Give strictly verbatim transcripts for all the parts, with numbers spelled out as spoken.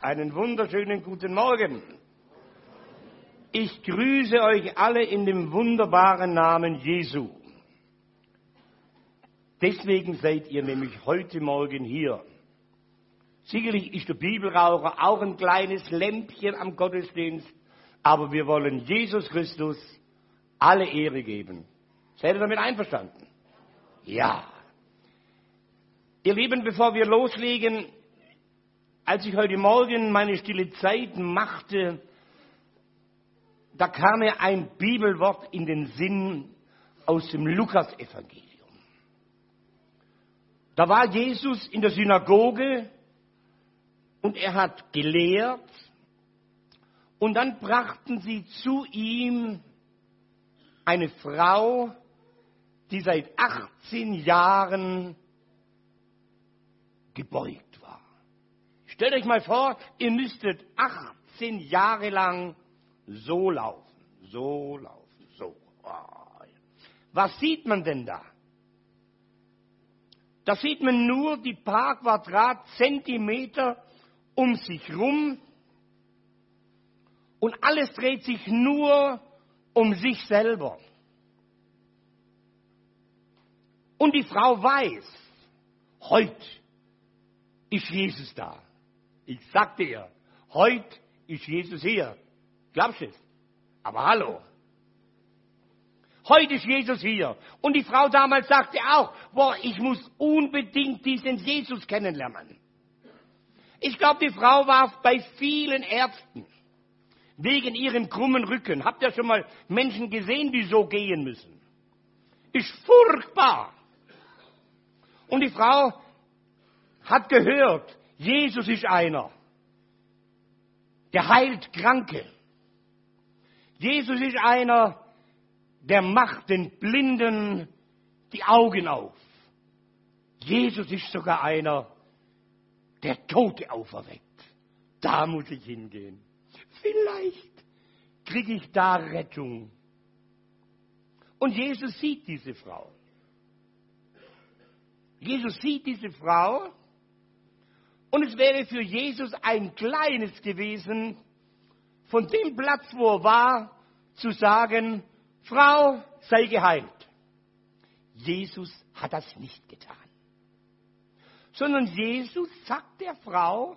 Einen wunderschönen guten Morgen. Ich grüße euch alle in dem wunderbaren Namen Jesu. Deswegen seid ihr nämlich heute Morgen hier. Sicherlich ist der Bibelraucher auch ein kleines Lämpchen am Gottesdienst, aber wir wollen Jesus Christus alle Ehre geben. Seid ihr damit einverstanden? Ja. Ihr Lieben, bevor wir loslegen, als ich heute Morgen meine stille Zeit machte, da kam mir ein Bibelwort in den Sinn aus dem Lukasevangelium. Da war Jesus in der Synagoge und er hat gelehrt und dann brachten sie zu ihm eine Frau, die seit achtzehn Jahren gebeugt war. Stellt euch mal vor, ihr müsstet achtzehn Jahre lang so laufen, so laufen, so. Was sieht man denn da? Da sieht man nur die paar Quadratzentimeter um sich rum und alles dreht sich nur um sich selber. Und die Frau weiß, heute ist Jesus da. Ich sag dir, heute ist Jesus hier. Glaubst du es? Aber hallo. Heute ist Jesus hier. Und die Frau damals sagte auch, boah, ich muss unbedingt diesen Jesus kennenlernen. Ich glaube, die Frau war bei vielen Ärzten wegen ihrem krummen Rücken. Habt ihr schon mal Menschen gesehen, die so gehen müssen? Ist furchtbar. Und die Frau hat gehört, Jesus ist einer, der heilt Kranke. Jesus ist einer, der macht den Blinden die Augen auf. Jesus ist sogar einer, der Tote auferweckt. Da muss ich hingehen. Vielleicht kriege ich da Rettung. Und Jesus sieht diese Frau. Jesus sieht diese Frau. Und es wäre für Jesus ein kleines gewesen, von dem Platz, wo er war, zu sagen, Frau, sei geheilt. Jesus hat das nicht getan. Sondern Jesus sagt der Frau,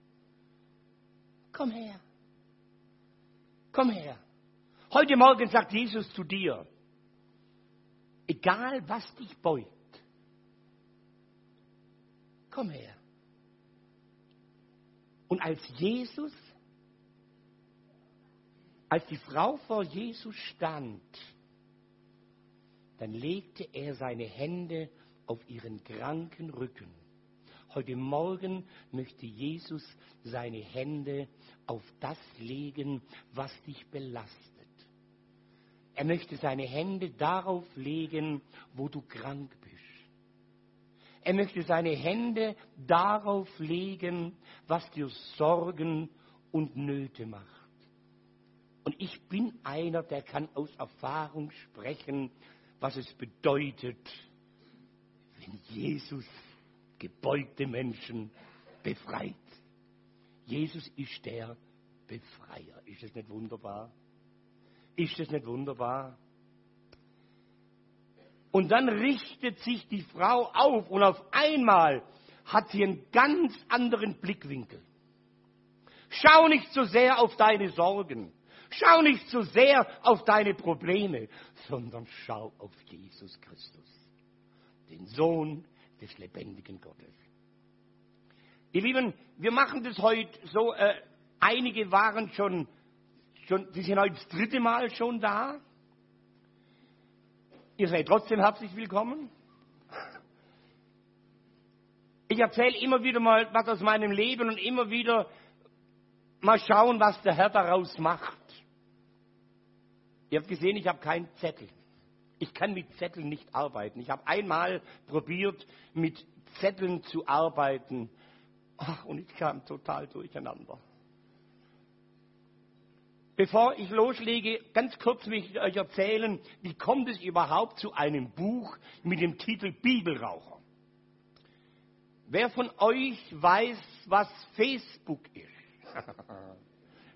komm her, komm her. Heute Morgen sagt Jesus zu dir, egal was dich beugt, komm her. Und als Jesus, als die Frau vor Jesus stand, dann legte er seine Hände auf ihren kranken Rücken. Heute Morgen möchte Jesus seine Hände auf das legen, was dich belastet. Er möchte seine Hände darauf legen, wo du krank bist. Er möchte seine Hände darauf legen, was dir Sorgen und Nöte macht. Und ich bin einer, der kann aus Erfahrung sprechen, was es bedeutet, wenn Jesus gebeugte Menschen befreit. Jesus ist der Befreier. Ist das nicht wunderbar? Ist das nicht wunderbar? Und dann richtet sich die Frau auf und auf einmal hat sie einen ganz anderen Blickwinkel. Schau nicht so sehr auf deine Sorgen. Schau nicht so sehr auf deine Probleme, sondern schau auf Jesus Christus, den Sohn des lebendigen Gottes. Ihr Lieben, wir machen das heute so, äh, einige waren schon, schon, die sind heute das dritte Mal schon da. Ihr seid trotzdem herzlich willkommen. Ich erzähle immer wieder mal was aus meinem Leben und immer wieder mal schauen, was der Herr daraus macht. Ihr habt gesehen, ich habe keinen Zettel. Ich kann mit Zetteln nicht arbeiten. Ich habe einmal probiert, mit Zetteln zu arbeiten. Ach, und ich kam total durcheinander. Bevor ich loslege, ganz kurz will ich euch erzählen, wie kommt es überhaupt zu einem Buch mit dem Titel Bibelraucher? Wer von euch weiß, was Facebook ist?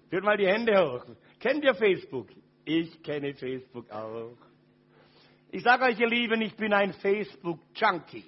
Tut mal die Hände hoch. Kennt ihr Facebook? Ich kenne Facebook auch. Ich sage euch, ihr Lieben, ich bin ein Facebook-Junkie.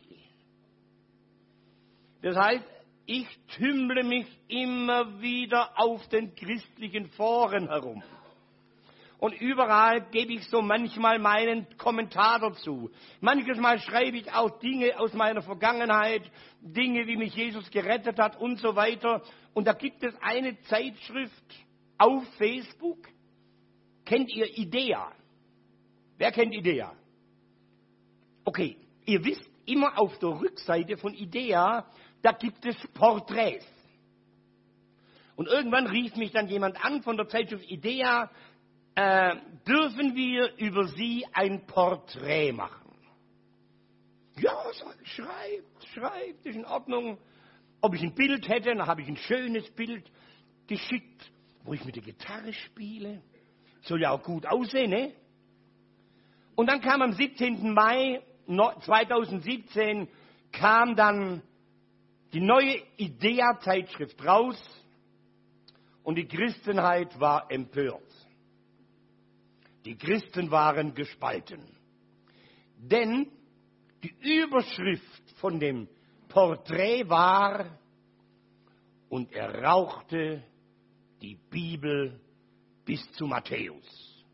Das heißt, ich tümmle mich immer wieder auf den christlichen Foren herum. Und überall gebe ich so manchmal meinen Kommentar dazu. Manches Mal schreibe ich auch Dinge aus meiner Vergangenheit, Dinge, wie mich Jesus gerettet hat und so weiter. Und da gibt es eine Zeitschrift auf Facebook. Kennt ihr Idea? Wer kennt Idea? Okay, ihr wisst, immer auf der Rückseite von Idea, da gibt es Porträts. Und irgendwann rief mich dann jemand an von der Zeitschrift Idea, äh, dürfen wir über Sie ein Porträt machen? Ja, sag ich, schreibt, schreibt, ist in Ordnung. Ob ich ein Bild hätte, dann habe ich ein schönes Bild geschickt, wo ich mit der Gitarre spiele. Soll ja auch gut aussehen, ne? Und dann kam am siebzehnten Mai zweitausendsiebzehn kam dann die neue Idea-Zeitschrift raus und die Christenheit war empört. Die Christen waren gespalten. Denn die Überschrift von dem Porträt war: Und er rauchte die Bibel bis zu Matthäus.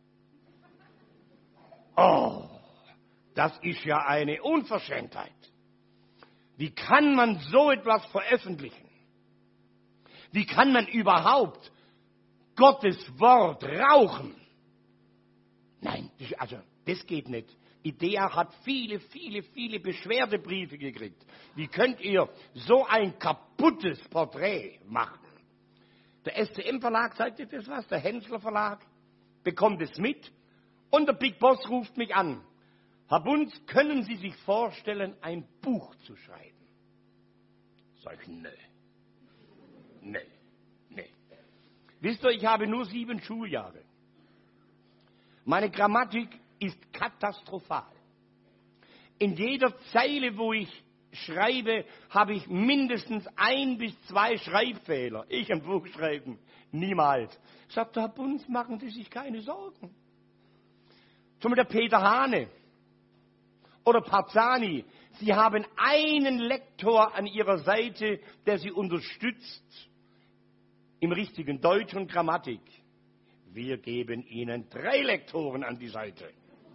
Oh, das ist ja eine Unverschämtheit. Wie kann man so etwas veröffentlichen? Wie kann man überhaupt Gottes Wort rauchen? Nein, also das geht nicht. Idea hat viele, viele, viele Beschwerdebriefe gekriegt. Wie könnt ihr so ein kaputtes Porträt machen? Der S C M-Verlag, sagt ihr das was? Der Hensler Verlag bekommt es mit und der Big Boss ruft mich an. Herr Bunz, können Sie sich vorstellen, ein Buch zu schreiben? Sag ich, nee. Nee, nee. Wisst ihr, ich habe nur sieben Schuljahre. Meine Grammatik ist katastrophal. In jeder Zeile, wo ich schreibe, habe ich mindestens ein bis zwei Schreibfehler. Ich ein Buch schreiben, niemals. Sagt der Herr Bunz, machen Sie sich keine Sorgen. Zum Beispiel der Peter Hane oder Parzani. Sie haben einen Lektor an Ihrer Seite, der Sie unterstützt im richtigen Deutsch und Grammatik. Wir geben Ihnen drei Lektoren an die Seite.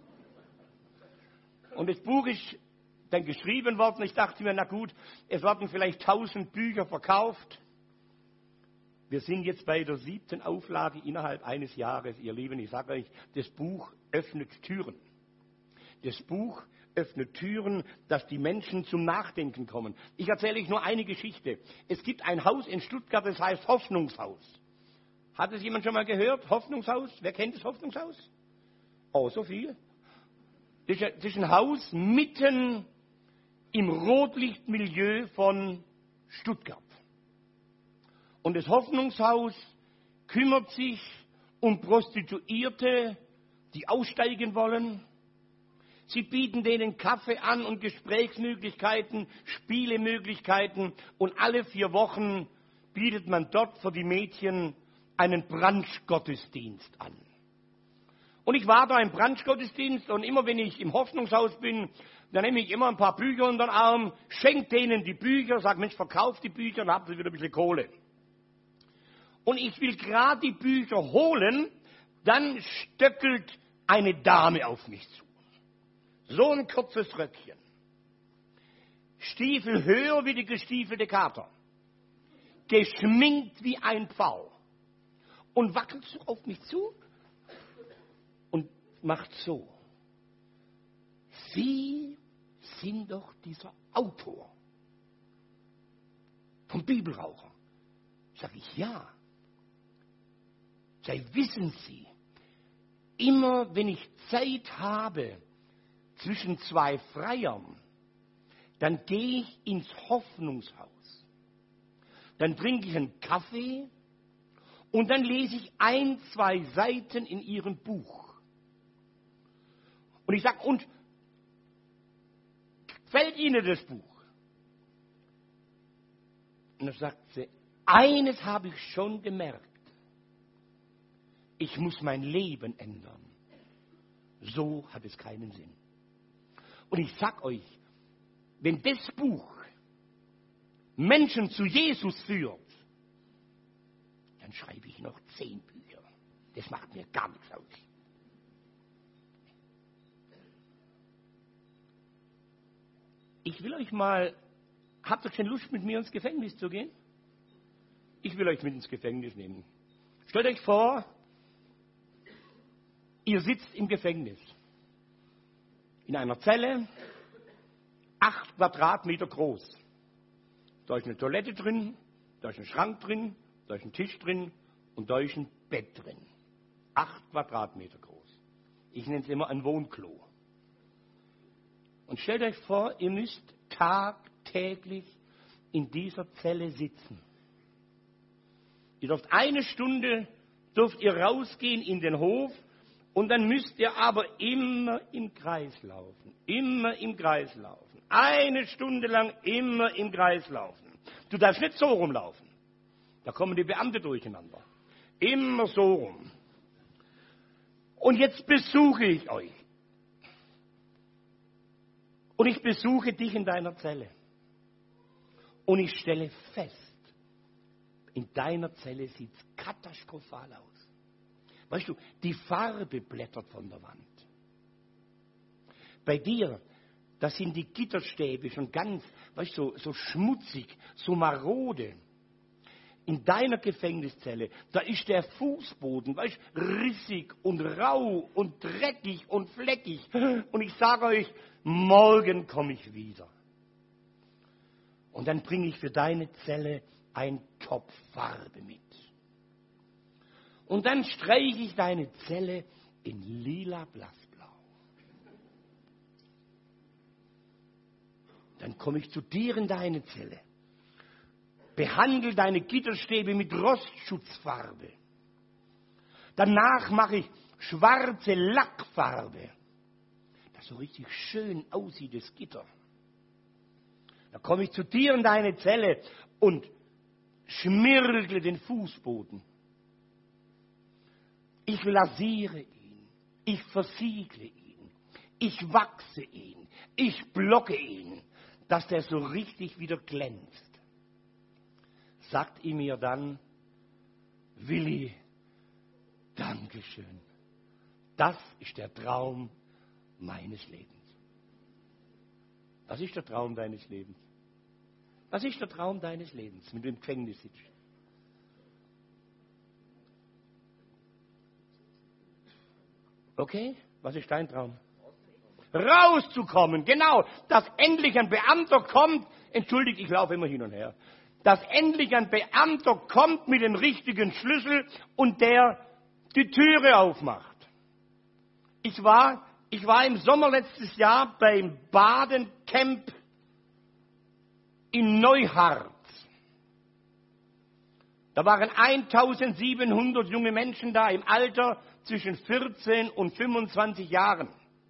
Und das Buch ist dann geschrieben worden. Ich dachte mir, na gut, es werden vielleicht tausend Bücher verkauft. Wir sind jetzt bei der siebten Auflage innerhalb eines Jahres, ihr Lieben. Ich sage euch, das Buch öffnet Türen. Das Buch öffnet Türen, dass die Menschen zum Nachdenken kommen. Ich erzähle euch nur eine Geschichte. Es gibt ein Haus in Stuttgart, das heißt Hoffnungshaus. Hat es jemand schon mal gehört? Hoffnungshaus? Wer kennt das Hoffnungshaus? Oh, so viel. Das ist ein Haus mitten im Rotlichtmilieu von Stuttgart. Und das Hoffnungshaus kümmert sich um Prostituierte, die aussteigen wollen. Sie bieten denen Kaffee an und Gesprächsmöglichkeiten, Spielemöglichkeiten. Und alle vier Wochen bietet man dort für die Mädchen einen Brunch-Gottesdienst an. Und ich war da im Brunch-Gottesdienst und immer wenn ich im Hoffnungshaus bin, dann nehme ich immer ein paar Bücher unter den Arm, schenke denen die Bücher, sage, Mensch, verkauft die Bücher und habt ihr wieder ein bisschen Kohle. Und ich will gerade die Bücher holen, dann stöckelt eine Dame auf mich zu. So ein kurzes Röckchen. Stiefel höher wie die gestiefelte Kater. Geschminkt wie ein Pfau. Und wackelt so auf mich zu und macht so. Sie sind doch dieser Autor vom Bibelraucher. Sag ich, ja. Sei, wissen Sie, immer wenn ich Zeit habe zwischen zwei Freiern, dann gehe ich ins Hoffnungshaus. Dann trinke ich einen Kaffee und dann lese ich ein, zwei Seiten in Ihrem Buch. Und ich sage, und gefällt Ihnen das Buch? Und dann sagt sie, eines habe ich schon gemerkt. ich muss mein Leben ändern. So hat es keinen Sinn. Und ich sag euch, wenn das Buch Menschen zu Jesus führt, dann schreibe ich noch zehn Bücher. Das macht mir gar nichts aus. Ich will euch mal, habt ihr keine Lust, mit mir ins Gefängnis zu gehen? Ich will euch mit ins Gefängnis nehmen. Stellt euch vor, ihr sitzt im Gefängnis. In einer Zelle, acht Quadratmeter groß. Da ist eine Toilette drin, da ist ein Schrank drin, da ist ein Tisch drin und da ist ein Bett drin. Acht Quadratmeter groß. Ich nenne es immer ein Wohnklo. Und stellt euch vor, ihr müsst tagtäglich in dieser Zelle sitzen. Ihr dürft eine Stunde, dürft ihr rausgehen in den Hof und dann müsst ihr aber immer im Kreis laufen. Immer im Kreis laufen. Eine Stunde lang immer im Kreis laufen. Du darfst nicht so rumlaufen. Da kommen die Beamte durcheinander. Immer so rum. Und jetzt besuche ich euch. Und ich besuche dich in deiner Zelle. Und ich stelle fest, in deiner Zelle sieht es katastrophal aus. Weißt du, die Farbe blättert von der Wand. Bei dir, da sind die Gitterstäbe schon ganz, weißt du, so, so schmutzig, so marode. In deiner Gefängniszelle, da ist der Fußboden, weißt du, rissig und rau und dreckig und fleckig. Und ich sage euch, morgen komme ich wieder. Und dann bringe ich für deine Zelle ein Topf Farbe mit. Und dann streiche ich deine Zelle in lila Blassblau. Dann komme ich zu dir in deine Zelle. Behandle deine Gitterstäbe mit Rostschutzfarbe. Danach mache ich schwarze Lackfarbe, das so richtig schön aussieht, das Gitter. Dann komme ich zu dir in deine Zelle und schmirgle den Fußboden. Ich lasiere ihn, ich versiegle ihn, ich wachse ihn, ich blocke ihn, dass der so richtig wieder glänzt. Sagt ihr mir dann, Willi, Dankeschön. Das ist der Traum meines Lebens. Was ist der Traum deines Lebens? Was ist der Traum deines Lebens, mit dem Gefängnis sitzt? Okay, was ist dein Traum? Rauszukommen, genau, dass endlich ein Beamter kommt, entschuldigt, ich laufe immer hin und her, dass endlich ein Beamter kommt mit dem richtigen Schlüssel und der die Türe aufmacht. Ich war, ich war im Sommer letztes Jahr beim Badencamp in Neuharz. Da waren eintausendsiebenhundert junge Menschen da im Alter zwischen vierzehn und fünfundzwanzig Jahren.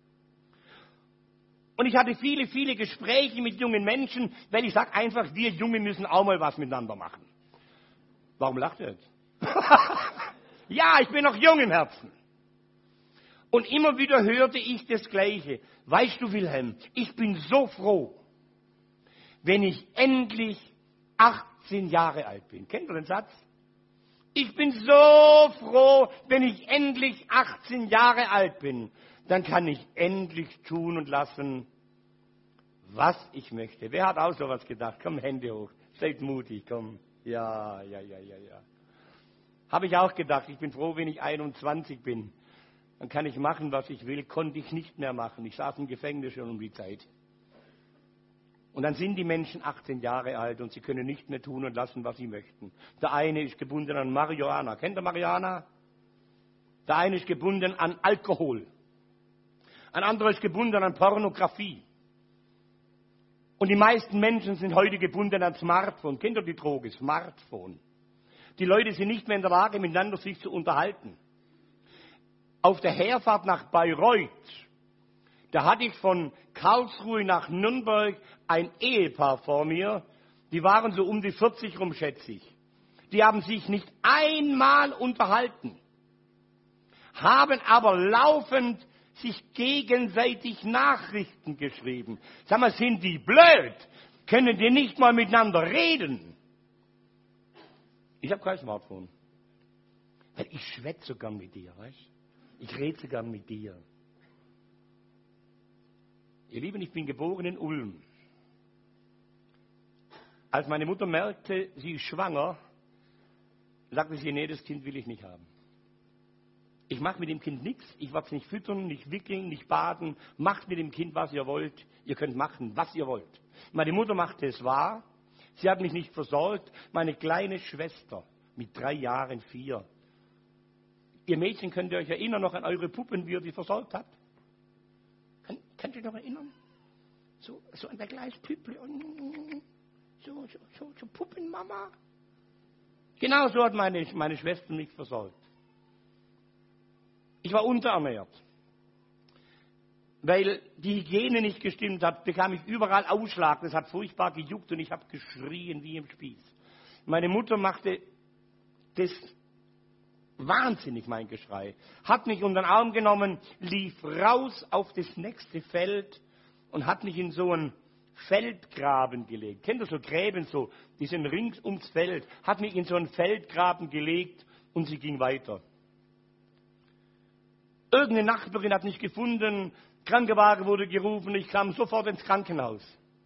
Und ich hatte viele, viele Gespräche mit jungen Menschen, weil ich sage einfach, wir Junge müssen auch mal was miteinander machen. Warum lacht ihr jetzt? Ja, ich bin noch jung im Herzen. Und immer wieder hörte ich das Gleiche. Weißt du, Wilhelm, ich bin so froh, wenn ich endlich achtzehn Jahre alt bin. Kennt ihr den Satz? Ich bin so froh, wenn ich endlich achtzehn Jahre alt bin. Dann kann ich endlich tun und lassen, was ich möchte. Wer hat auch sowas gedacht? Komm, Hände hoch. Seid mutig, komm. Ja, ja, ja, ja, ja. Habe ich auch gedacht. Ich bin froh, wenn ich einundzwanzig bin. Dann kann ich machen, was ich will. Konnte ich nicht mehr machen. Ich saß im Gefängnis schon um die Zeit. Und dann sind die Menschen achtzehn Jahre alt und sie können nicht mehr tun und lassen, was sie möchten. Der eine ist gebunden an Marihuana. Kennt ihr Marihuana? Der eine ist gebunden an Alkohol. Ein anderer ist gebunden an Pornografie. Und die meisten Menschen sind heute gebunden an Smartphone. Kennt ihr die Droge? Smartphone. Die Leute sind nicht mehr in der Lage, miteinander sich zu unterhalten. Auf der Herfahrt nach Bayreuth, da hatte ich von Karlsruhe nach Nürnberg ein Ehepaar vor mir. Die waren so um die vierzig rum, schätze ich. Die haben sich nicht einmal unterhalten. haben aber laufend sich gegenseitig Nachrichten geschrieben. Sag mal, sind die blöd? Können die nicht mal miteinander reden? Ich habe kein Smartphone. Weil ich schwätze sogar mit dir, weißt du? Ich rede sogar mit dir. Ihr Lieben, ich bin geboren in Ulm. Als meine Mutter merkte, sie ist schwanger, sagte sie, nee, das Kind will ich nicht haben. Ich mache mit dem Kind nichts, ich werde es nicht füttern, nicht wickeln, nicht baden. Macht mit dem Kind, was ihr wollt. Ihr könnt machen, was ihr wollt. Meine Mutter machte es wahr. Sie hat mich nicht versorgt. Meine kleine Schwester mit drei Jahren, vier. Ihr Mädchen, könnt ihr euch erinnern noch an eure Puppen, wie ihr die versorgt habt? Kann, könnt ihr euch noch erinnern? So, so ein kleines Püppli. So, so, so, so Puppenmama. Genau so hat meine, meine Schwester mich versorgt. Ich war unterernährt. Weil die Hygiene nicht gestimmt hat, bekam ich überall Ausschlag. Das hat furchtbar gejuckt und ich habe geschrien wie im Spieß. Meine Mutter machte das wahnsinnig, mein Geschrei. Hat mich unter den Arm genommen, lief raus auf das nächste Feld und hat mich in so einen Feldgraben gelegt. Kennt ihr so Gräben, so, die sind rings ums Feld. Hat mich in so einen Feldgraben gelegt und sie ging weiter. Irgendeine Nachbarin hat mich gefunden, Krankenwagen wurde gerufen, ich kam sofort ins Krankenhaus.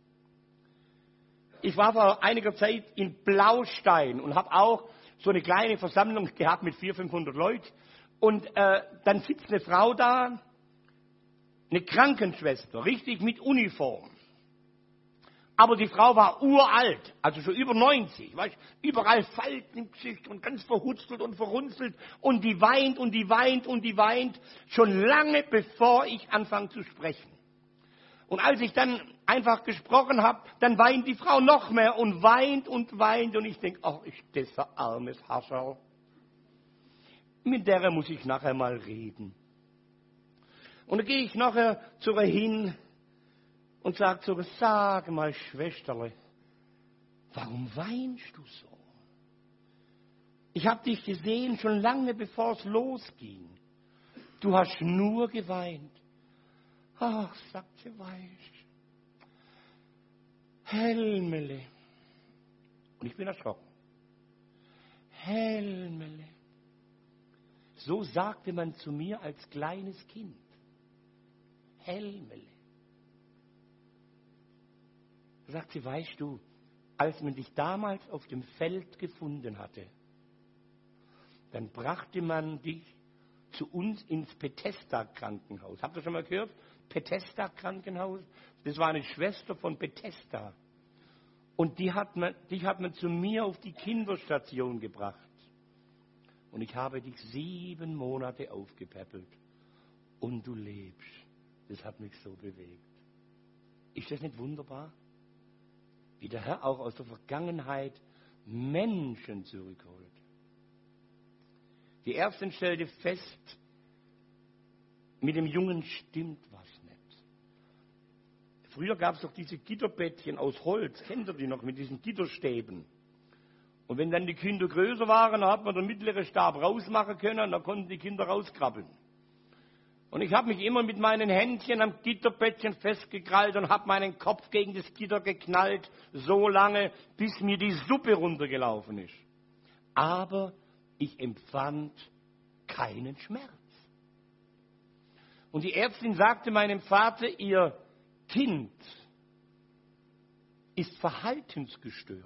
Ich war vor einiger Zeit in Blaustein und habe auch so eine kleine Versammlung gehabt mit vierhundert, fünfhundert Leuten. Und äh, dann sitzt eine Frau da, eine Krankenschwester, richtig mit Uniform. Aber die Frau war uralt, also schon über neunzig, weißt, überall Falten im Gesicht und ganz verhutzelt und verrunzelt. Und die weint und die weint und die weint, schon lange bevor ich anfange zu sprechen. Und als ich dann einfach gesprochen habe, dann weint die Frau noch mehr und weint und weint. Und ich denke, ach, ist das ein armes Hascherl. Mit der muss ich nachher mal reden. Und dann gehe ich nachher zu ihr hin und sagt so, sag mal, Schwesterle, warum weinst du so? Ich habe dich gesehen, schon lange bevor es losging. Du hast nur geweint. Ach, sagt sie, weißt Helmele. Und ich bin erschrocken. Helmele. So sagte man zu mir als kleines Kind. Helmele. Sagt sie, weißt du, als man dich damals auf dem Feld gefunden hatte, dann brachte man dich zu uns ins Bethesda-Krankenhaus. Habt ihr schon mal gehört? Bethesda-Krankenhaus? Das war eine Schwester von Bethesda. Und die hat, man, die hat man zu mir auf die Kinderstation gebracht. Und ich habe dich sieben Monate aufgepäppelt. Und du lebst. Das hat mich so bewegt. Ist das nicht wunderbar? Wie der Herr auch aus der Vergangenheit Menschen zurückholt. Die Ärztin stellte fest, mit dem Jungen stimmt was nicht. Früher gab es doch diese Gitterbettchen aus Holz, kennt ihr die noch, mit diesen Gitterstäben. Und wenn dann die Kinder größer waren, dann hat man den mittleren Stab rausmachen können und dann konnten die Kinder rauskrabbeln. Und ich habe mich immer mit meinen Händchen am Gitterbettchen festgekrallt und habe meinen Kopf gegen das Gitter geknallt, so lange, bis mir die Suppe runtergelaufen ist. Aber ich empfand keinen Schmerz. Und die Ärztin sagte meinem Vater, ihr Kind ist verhaltensgestört.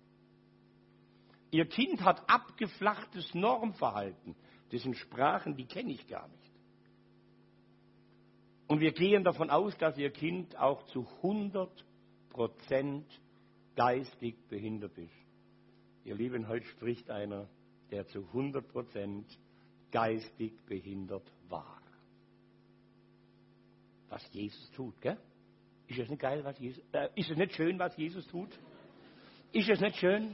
Ihr Kind hat abgeflachtes Normverhalten. Das sind Sprachen, die kenne ich gar nicht. Und wir gehen davon aus, dass Ihr Kind auch zu hundert Prozent geistig behindert ist. Ihr Lieben, heute spricht einer, der zu hundert Prozent geistig behindert war. Was Jesus tut, gell? Ist es nicht geil, was Jesus, äh, ist es nicht schön, was Jesus tut? Ist es nicht schön?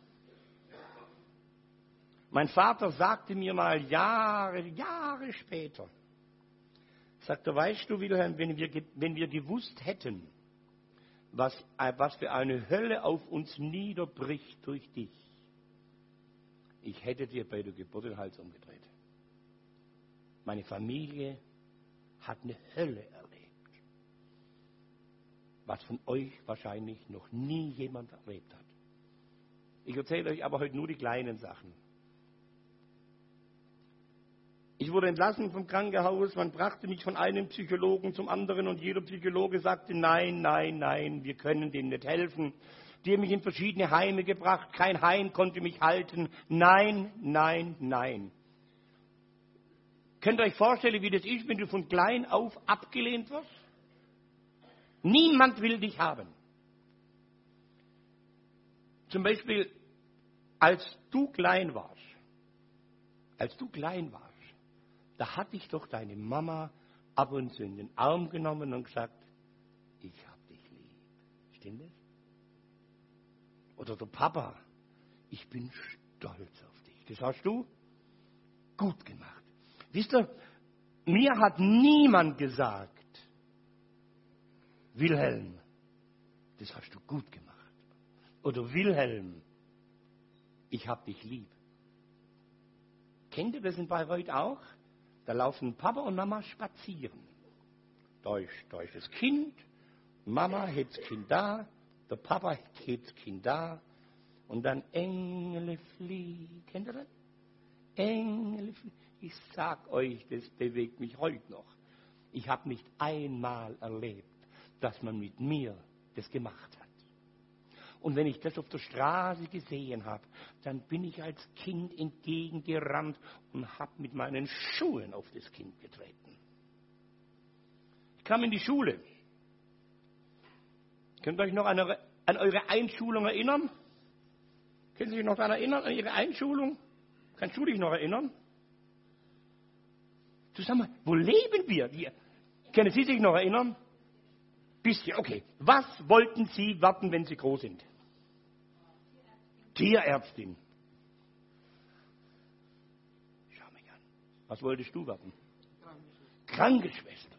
Mein Vater sagte mir mal Jahre, Jahre später, sagt er, weißt du, Wilhelm, wenn wir, wenn wir gewusst hätten, was, was für eine Hölle auf uns niederbricht durch dich, ich hätte dir bei der Geburt den Hals umgedreht. Meine Familie hat eine Hölle erlebt, was von euch wahrscheinlich noch nie jemand erlebt hat. Ich erzähle euch aber heute nur die kleinen Sachen. Ich wurde entlassen vom Krankenhaus, man brachte mich von einem Psychologen zum anderen und jeder Psychologe sagte, nein, nein, nein, wir können dem nicht helfen. Die haben mich in verschiedene Heime gebracht, kein Heim konnte mich halten. Nein, nein, nein. Könnt ihr euch vorstellen, wie das ist, wenn du von klein auf abgelehnt wirst? Niemand will dich haben. Zum Beispiel, als du klein warst, als du klein warst, da hat dich doch deine Mama ab und zu in den Arm genommen und gesagt, ich hab dich lieb. Stimmt das? Oder der Papa, ich bin stolz auf dich. Das hast du gut gemacht. Wisst ihr, mir hat niemand gesagt, Wilhelm, das hast du gut gemacht. Oder Wilhelm, ich hab dich lieb. Kennt ihr das in Bayreuth auch? Da laufen Papa und Mama spazieren. Da ist, da ist das Kind, Mama hat das Kind da, der Papa hat das Kind da und dann Engel fliegen. Kennt ihr das? Engel fliegen. Ich sag euch, das bewegt mich heute noch. Ich habe nicht einmal erlebt, dass man mit mir das gemacht hat. Und wenn ich das auf der Straße gesehen habe, dann bin ich als Kind entgegengerannt und habe mit meinen Schuhen auf das Kind getreten. Ich kam in die Schule. Könnt ihr euch noch an eure, an eure Einschulung erinnern? Können Sie sich noch daran erinnern, an Ihre Einschulung? Kannst du dich noch erinnern? Du sag mal, wo leben wir? wir? Können Sie sich noch erinnern? Bisschen, okay. Was wollten Sie werden, wenn Sie groß sind? Tierärztin. Schau mich an. Was wolltest du werden? Krankenschwester.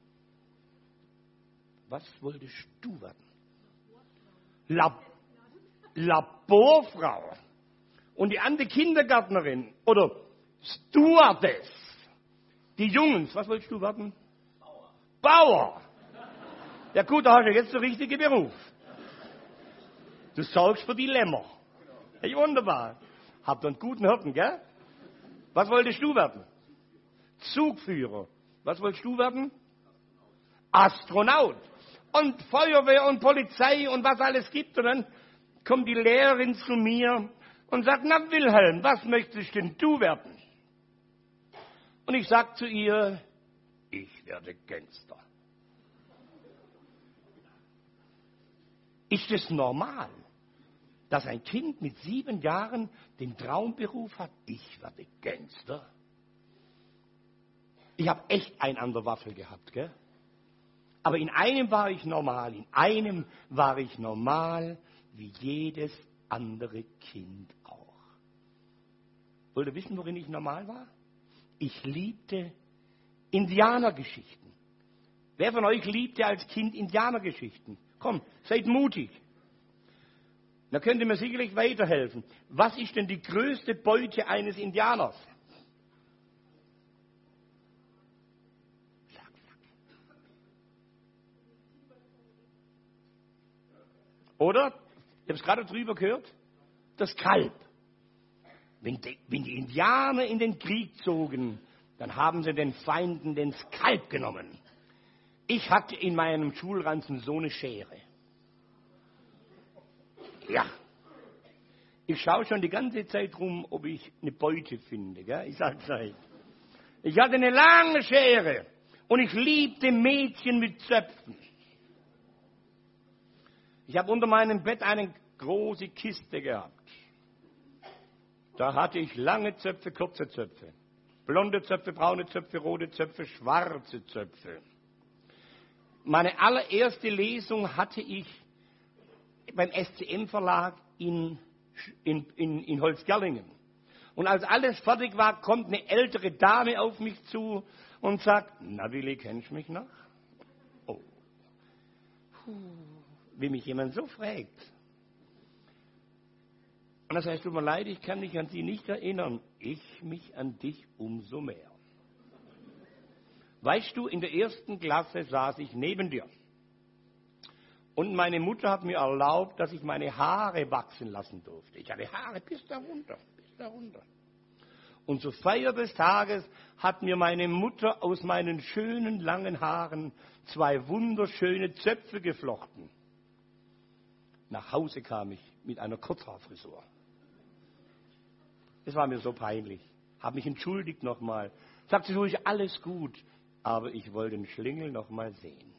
Was wolltest du werden? Lab Laborfrau. Und die andere Kindergärtnerin. Oder Stewardess. Die Jungs. Was wolltest du werden? Bauer. Bauer. Ja gut, da hast du jetzt den richtigen Beruf. Du sorgst für die Lämmer. Hey, wunderbar. Habt ihr einen guten Hirten, gell? Was wolltest du werden? Zugführer. Was wolltest du werden? Astronaut. Und Feuerwehr und Polizei und was alles gibt. Und dann kommt die Lehrerin zu mir und sagt, na Wilhelm, was möchtest denn du werden? Und ich sag zu ihr, ich werde Gangster. Ist es normal, dass ein Kind mit sieben Jahren den Traumberuf hat, ich werde Gangster? Ich habe echt ein an der Waffel gehabt, gell? Aber in einem war ich normal, in einem war ich normal, wie jedes andere Kind auch. Wollt ihr wissen, worin ich normal war? Ich liebte Indianergeschichten. Wer von euch liebte als Kind Indianergeschichten? Komm, seid mutig. Da könnt ihr mir sicherlich weiterhelfen. Was ist denn die größte Beute eines Indianers? Sag, sag. Oder? Ich habe es gerade drüber gehört. Das Kalb. Wenn die, wenn die Indianer in den Krieg zogen, dann haben sie den Feinden den Kalb genommen. Ich hatte in meinem Schulranzen so eine Schere. Ja. Ich schaue schon die ganze Zeit rum, ob ich eine Beute finde. Gell? Ich sag's euch. Ich hatte eine lange Schere und ich liebte Mädchen mit Zöpfen. Ich habe unter meinem Bett eine große Kiste gehabt. Da hatte ich lange Zöpfe, kurze Zöpfe. Blonde Zöpfe, braune Zöpfe, rote Zöpfe, schwarze Zöpfe. Meine allererste Lesung hatte ich beim S C M-Verlag in, in, in, in Holzgerlingen. Und als alles fertig war, kommt eine ältere Dame auf mich zu und sagt, na Willi, kennst du mich noch? Oh. Puh. Wie mich jemand so fragt. Und das heißt, tut mir leid, ich kann mich an Sie nicht erinnern. Ich mich an dich umso mehr. Weißt du, in der ersten Klasse saß ich neben dir. Und meine Mutter hat mir erlaubt, dass ich meine Haare wachsen lassen durfte. Ich hatte Haare bis darunter, bis darunter. Und zur Feier des Tages hat mir meine Mutter aus meinen schönen langen Haaren zwei wunderschöne Zöpfe geflochten. Nach Hause kam ich mit einer Kurzhaarfrisur. Es war mir so peinlich. Habe mich entschuldigt nochmal. Sagte so, ist alles gut. Aber ich wollte den Schlingel nochmal sehen.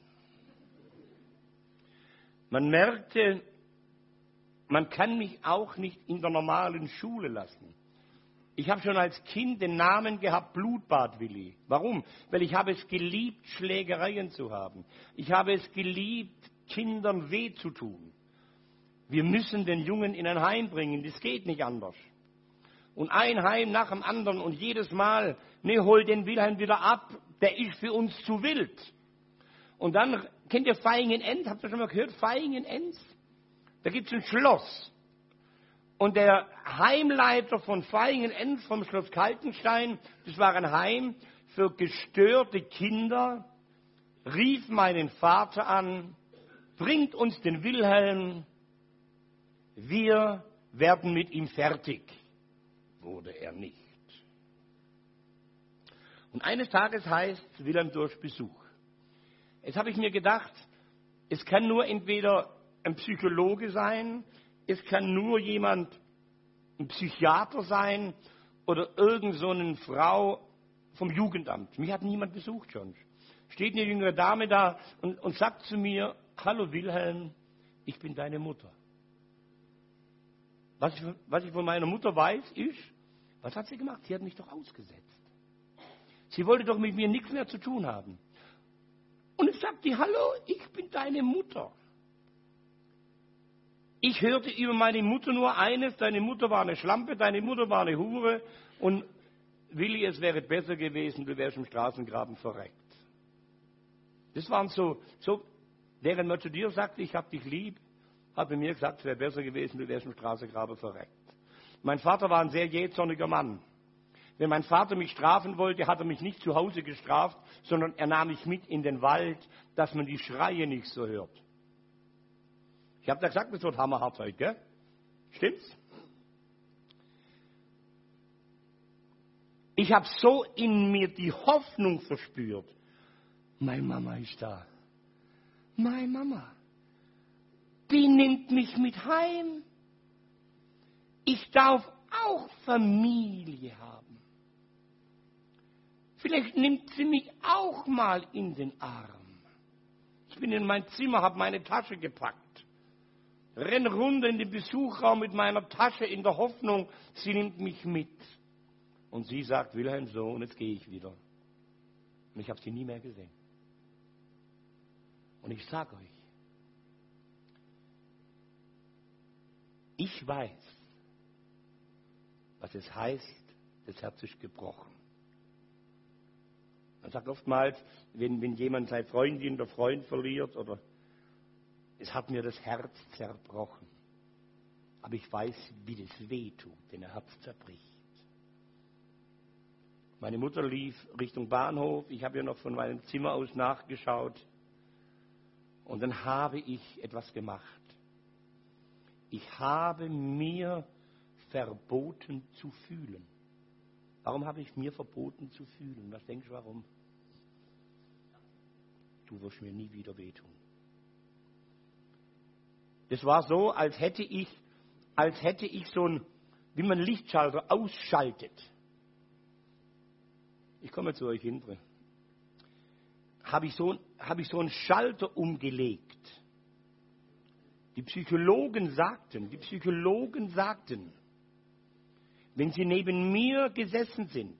Man merkte, man kann mich auch nicht in der normalen Schule lassen. Ich habe schon als Kind den Namen gehabt, Blutbad Willi. Warum? Weil ich habe es geliebt, Schlägereien zu haben. Ich habe es geliebt, Kindern weh zu tun. Wir müssen den Jungen in ein Heim bringen, das geht nicht anders. Und ein Heim nach dem anderen und jedes Mal, ne, hol den Wilhelm wieder ab, der ist für uns zu wild. Und dann, kennt ihr Vaihingen-Enz? Habt ihr schon mal gehört? Vaihingen-Enz? Da gibt es ein Schloss. Und der Heimleiter von Vaihingen-Enz vom Schloss Kaltenstein, das war ein Heim für gestörte Kinder, rief meinen Vater an, bringt uns den Wilhelm, wir werden mit ihm fertig. Wurde er nicht. Und eines Tages heißt Wilhelm durch Besuch. Jetzt habe ich mir gedacht, es kann nur entweder ein Psychologe sein, es kann nur jemand, ein Psychiater sein oder irgend so eine Frau vom Jugendamt. Mich hat niemand besucht schon. Steht eine jüngere Dame da und, und sagt zu mir, hallo Wilhelm, ich bin deine Mutter. Was ich, was ich von meiner Mutter weiß, ist, was hat sie gemacht? Sie hat mich doch ausgesetzt. Sie wollte doch mit mir nichts mehr zu tun haben. Und ich sagte, hallo, ich bin deine Mutter. Ich hörte über meine Mutter nur eines, deine Mutter war eine Schlampe, deine Mutter war eine Hure und Willi, es wäre besser gewesen, du wärst im Straßengraben verreckt. Das waren so, so während man zu dir sagte, ich hab dich lieb, hat er mir gesagt, es wäre besser gewesen, du wärst im Straßengraben verreckt. Mein Vater war ein sehr jähzorniger Mann. Wenn mein Vater mich strafen wollte, hat er mich nicht zu Hause gestraft, sondern er nahm mich mit in den Wald, dass man die Schreie nicht so hört. Ich habe da gesagt, das wird hammerhart heute, gell? Stimmt's? Ich habe so in mir die Hoffnung verspürt, meine Mama ist da. Meine Mama. Die nimmt mich mit heim. Ich darf auch Familie haben. Vielleicht nimmt sie mich auch mal in den Arm. Ich bin in mein Zimmer, habe meine Tasche gepackt, renn runter in den Besuchsraum mit meiner Tasche in der Hoffnung, sie nimmt mich mit. Und sie sagt, Wilhelm, so, und jetzt gehe ich wieder. Und ich habe sie nie mehr gesehen. Und ich sage euch, ich weiß, was es heißt, das Herz ist gebrochen. Man sagt oftmals, wenn, wenn jemand seine Freundin oder Freund verliert, oder es hat mir das Herz zerbrochen. Aber ich weiß, wie das weh tut, wenn ein Herz zerbricht. Meine Mutter lief Richtung Bahnhof, ich habe ihr noch von meinem Zimmer aus nachgeschaut. Und dann habe ich etwas gemacht. Ich habe mir verboten zu fühlen. Warum habe ich mir verboten zu fühlen? Was denkst du, warum? Du wirst mir nie wieder wehtun. Das war so, als hätte ich, als hätte ich so ein, wie man Lichtschalter ausschaltet. Ich komme zu euch hinten. Habe ich so, habe ich so einen Schalter umgelegt. Die Psychologen sagten, die Psychologen sagten, wenn sie neben mir gesessen sind,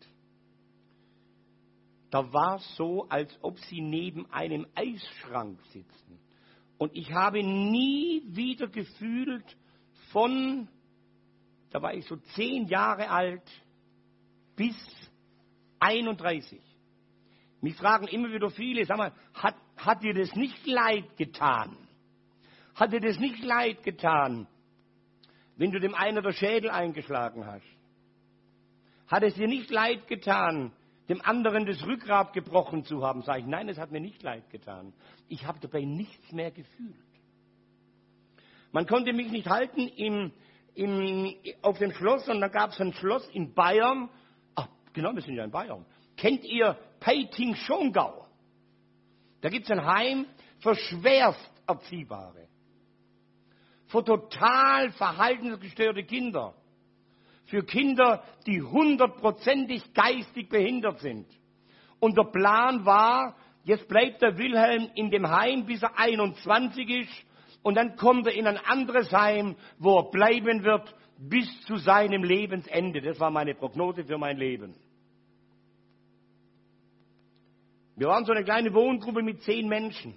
da war es so, als ob sie neben einem Eisschrank sitzen. Und ich habe nie wieder gefühlt von, da war ich so zehn Jahre alt, bis einunddreißig. Mich fragen immer wieder viele, sag mal, hat, hat dir das nicht leid getan? Hat dir das nicht leid getan, wenn du dem einen der Schädel eingeschlagen hast? Hat es dir nicht leid getan, dem anderen das Rückgrat gebrochen zu haben. Sage ich, nein, es hat mir nicht leid getan. Ich habe dabei nichts mehr gefühlt. Man konnte mich nicht halten im, im, auf dem Schloss, und da gab es ein Schloss in Bayern. Ach, genau, wir sind ja in Bayern. Kennt ihr Peiting-Schongau? Da gibt es ein Heim für schwerst Erziehbare, für total verhaltensgestörte Kinder, für Kinder, die hundertprozentig geistig behindert sind. Und der Plan war, jetzt bleibt der Wilhelm in dem Heim, bis er einundzwanzig ist, und dann kommt er in ein anderes Heim, wo er bleiben wird bis zu seinem Lebensende. Das war meine Prognose für mein Leben. Wir waren so eine kleine Wohngruppe mit zehn Menschen.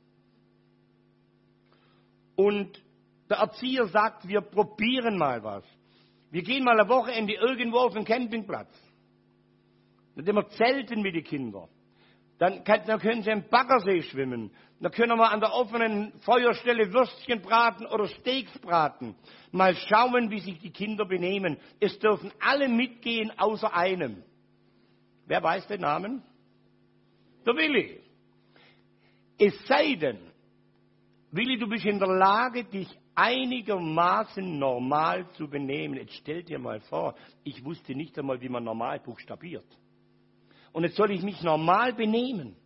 Und der Erzieher sagt, wir probieren mal was. Wir gehen mal ein Wochenende irgendwo auf den Campingplatz. Dann wir zelten mit den Kindern. Dann, kann, dann können sie im Baggersee schwimmen. Dann können wir an der offenen Feuerstelle Würstchen braten oder Steaks braten. Mal schauen, wie sich die Kinder benehmen. Es dürfen alle mitgehen, außer einem. Wer weiß den Namen? Der Willi. Es sei denn, Willi, du bist in der Lage, dich einigermaßen normal zu benehmen. Jetzt stell dir mal vor, ich wusste nicht einmal, wie man normal buchstabiert. Und jetzt soll ich mich normal benehmen.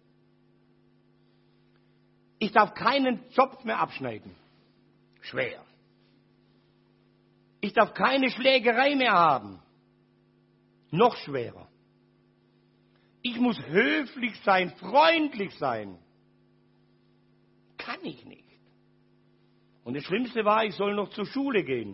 Ich darf keinen Zopf mehr abschneiden. Schwer. Ich darf keine Schlägerei mehr haben. Noch schwerer. Ich muss höflich sein, freundlich sein. Kann ich nicht. Und das Schlimmste war, ich soll noch zur Schule gehen.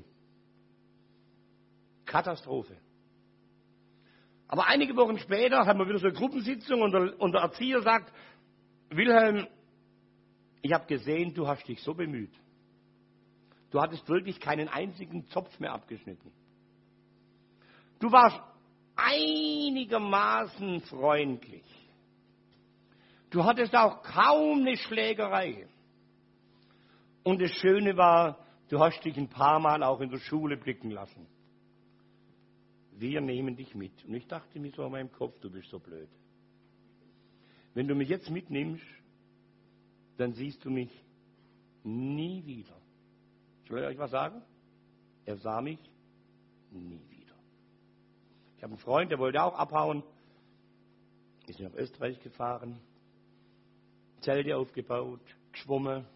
Katastrophe. Aber einige Wochen später haben wir wieder so eine Gruppensitzung, und der, und der Erzieher sagt, Wilhelm, ich habe gesehen, du hast dich so bemüht. Du hattest wirklich keinen einzigen Zopf mehr abgeschnitten. Du warst einigermaßen freundlich. Du hattest auch kaum eine Schlägerei. Und das Schöne war, du hast dich ein paar Mal auch in der Schule blicken lassen. Wir nehmen dich mit. Und ich dachte mir so in meinem Kopf, du bist so blöd. Wenn du mich jetzt mitnimmst, dann siehst du mich nie wieder. Soll ich euch was sagen? Er sah mich nie wieder. Ich habe einen Freund, der wollte auch abhauen. Ist nach Österreich gefahren, Zelte aufgebaut, geschwommen.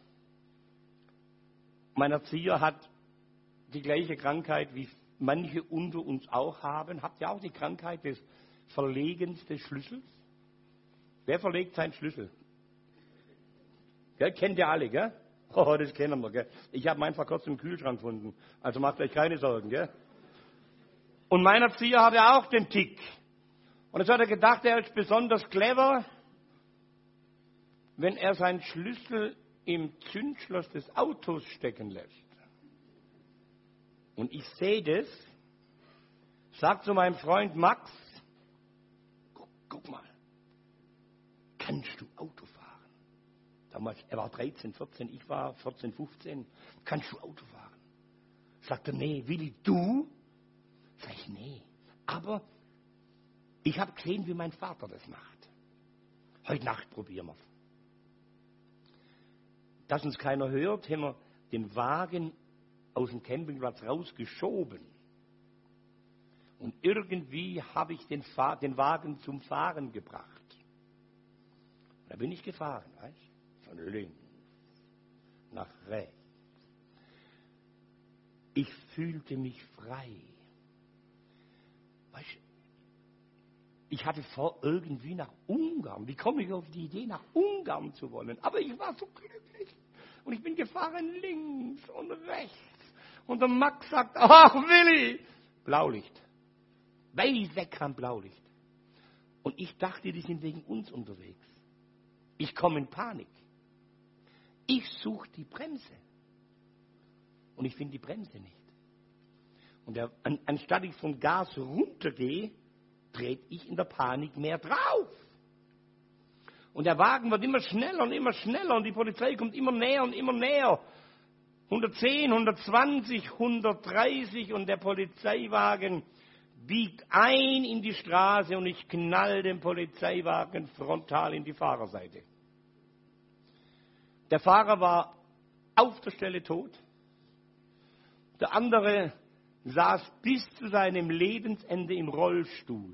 Mein Erzieher hat die gleiche Krankheit, wie manche unter uns auch haben. Habt ihr auch die Krankheit des Verlegens des Schlüssels? Wer verlegt seinen Schlüssel? Gell? Kennt ihr alle, gell? Oh, das kennen wir, gell? Ich habe meinen vor kurzem im Kühlschrank gefunden. Also macht euch keine Sorgen, gell? Und mein Erzieher hatte auch den Tick. Und jetzt hat er gedacht, er ist besonders clever, wenn er seinen Schlüssel im Zündschloss des Autos stecken lässt. Und ich sehe das, sag zu meinem Freund Max, guck, guck mal, kannst du Auto fahren? Damals, er war dreizehn, vierzehn, ich war vierzehn, fünfzehn. Kannst du Auto fahren? Sagt er, nee, Willi, du? Sag ich, nee. Aber ich habe gesehen, wie mein Vater das macht. Heute Nacht probieren wir es. Dass uns keiner hört, haben wir den Wagen aus dem Campingplatz rausgeschoben. Und irgendwie habe ich den, Fahr- den Wagen zum Fahren gebracht. Da bin ich gefahren, weißt du? Von links nach rechts. Ich fühlte mich frei. Weißt du, ich hatte vor, irgendwie nach Ungarn. Wie komme ich auf die Idee, nach Ungarn zu wollen? Aber ich war so glücklich. Und ich bin gefahren links und rechts. Und der Max sagt, ach Willi, Blaulicht. Weit weg kam Blaulicht. Und ich dachte, die sind wegen uns unterwegs. Ich komme in Panik. Ich suche die Bremse. Und ich finde die Bremse nicht. Und der, an, anstatt ich vom Gas runtergehe, trete ich in der Panik mehr drauf. Und der Wagen wird immer schneller und immer schneller und die Polizei kommt immer näher und immer näher. hundertzehn, hundertzwanzig, hundertdreißig und der Polizeiwagen biegt ein in die Straße und ich knall den Polizeiwagen frontal in die Fahrerseite. Der Fahrer war auf der Stelle tot. Der andere saß bis zu seinem Lebensende im Rollstuhl.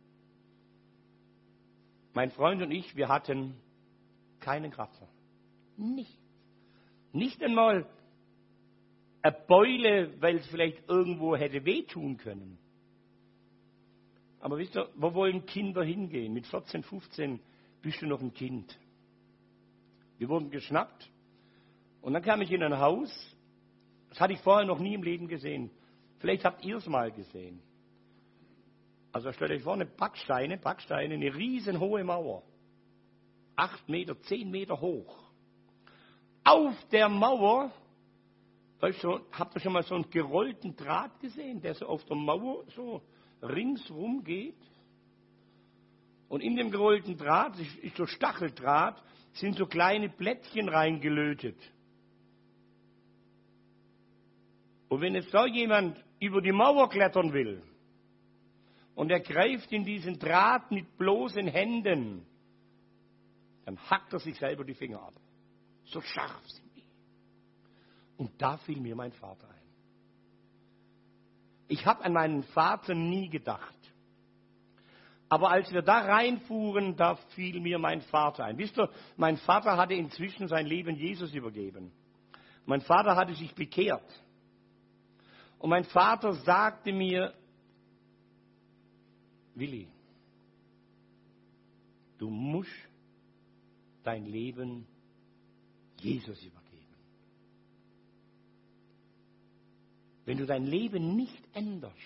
Mein Freund und ich, wir hatten keinen Kratzer. Nicht. Nicht einmal eine Beule, weil es vielleicht irgendwo hätte wehtun können. Aber wisst ihr, wo wollen Kinder hingehen? Mit vierzehn, fünfzehn bist du noch ein Kind. Wir wurden geschnappt und dann kam ich in ein Haus. Das hatte ich vorher noch nie im Leben gesehen. Vielleicht habt ihr es mal gesehen. Also stellt euch vor, eine Backsteine, Backsteine, eine riesenhohe Mauer. Acht Meter, zehn Meter hoch. Auf der Mauer, weißt du, habt ihr schon mal so einen gerollten Draht gesehen, der so auf der Mauer so ringsrum geht? Und in dem gerollten Draht, ist, ist so Stacheldraht, sind so kleine Plättchen reingelötet. Und wenn jetzt da jemand über die Mauer klettern will und er greift in diesen Draht mit bloßen Händen, dann hackt er sich selber die Finger ab. So scharf sind die. Und da fiel mir mein Vater ein. Ich habe an meinen Vater nie gedacht. Aber als wir da reinfuhren, da fiel mir mein Vater ein. Wisst ihr, mein Vater hatte inzwischen sein Leben Jesus übergeben. Mein Vater hatte sich bekehrt. Und mein Vater sagte mir, Willi, du musst dein Leben Jesus übergeben. Wenn du dein Leben nicht änderst,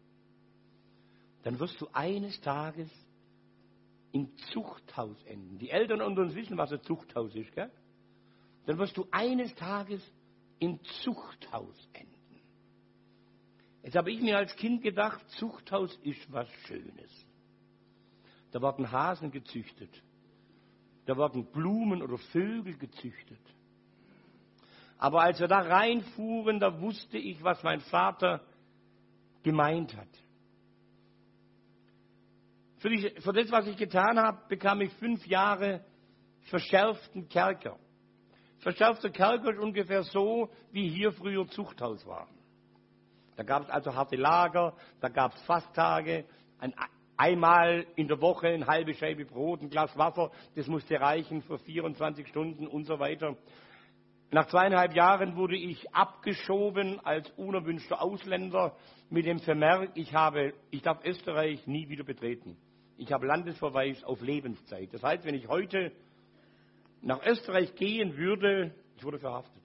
dann wirst du eines Tages im Zuchthaus enden. Die Eltern unter uns wissen, was ein Zuchthaus ist, gell? Dann wirst du eines Tages im Zuchthaus enden. Jetzt habe ich mir als Kind gedacht, Zuchthaus ist was Schönes. Da werden Hasen gezüchtet. Da werden Blumen oder Vögel gezüchtet. Aber als wir da reinfuhren, da wusste ich, was mein Vater gemeint hat. Für, die, für das, was ich getan habe, bekam ich fünf Jahre verschärften Kerker. Verschärfter Kerker ist ungefähr so, wie hier früher Zuchthaus war. Da gab es also harte Lager, da gab es Fasttage, ein, einmal in der Woche eine halbe Scheibe Brot, ein Glas Wasser, das musste reichen für vierundzwanzig Stunden und so weiter. Nach zweieinhalb Jahren wurde ich abgeschoben als unerwünschter Ausländer mit dem Vermerk, ich, habe, ich darf Österreich nie wieder betreten. Ich habe Landesverweis auf Lebenszeit. Das heißt, wenn ich heute nach Österreich gehen würde, ich wurde verhaftet.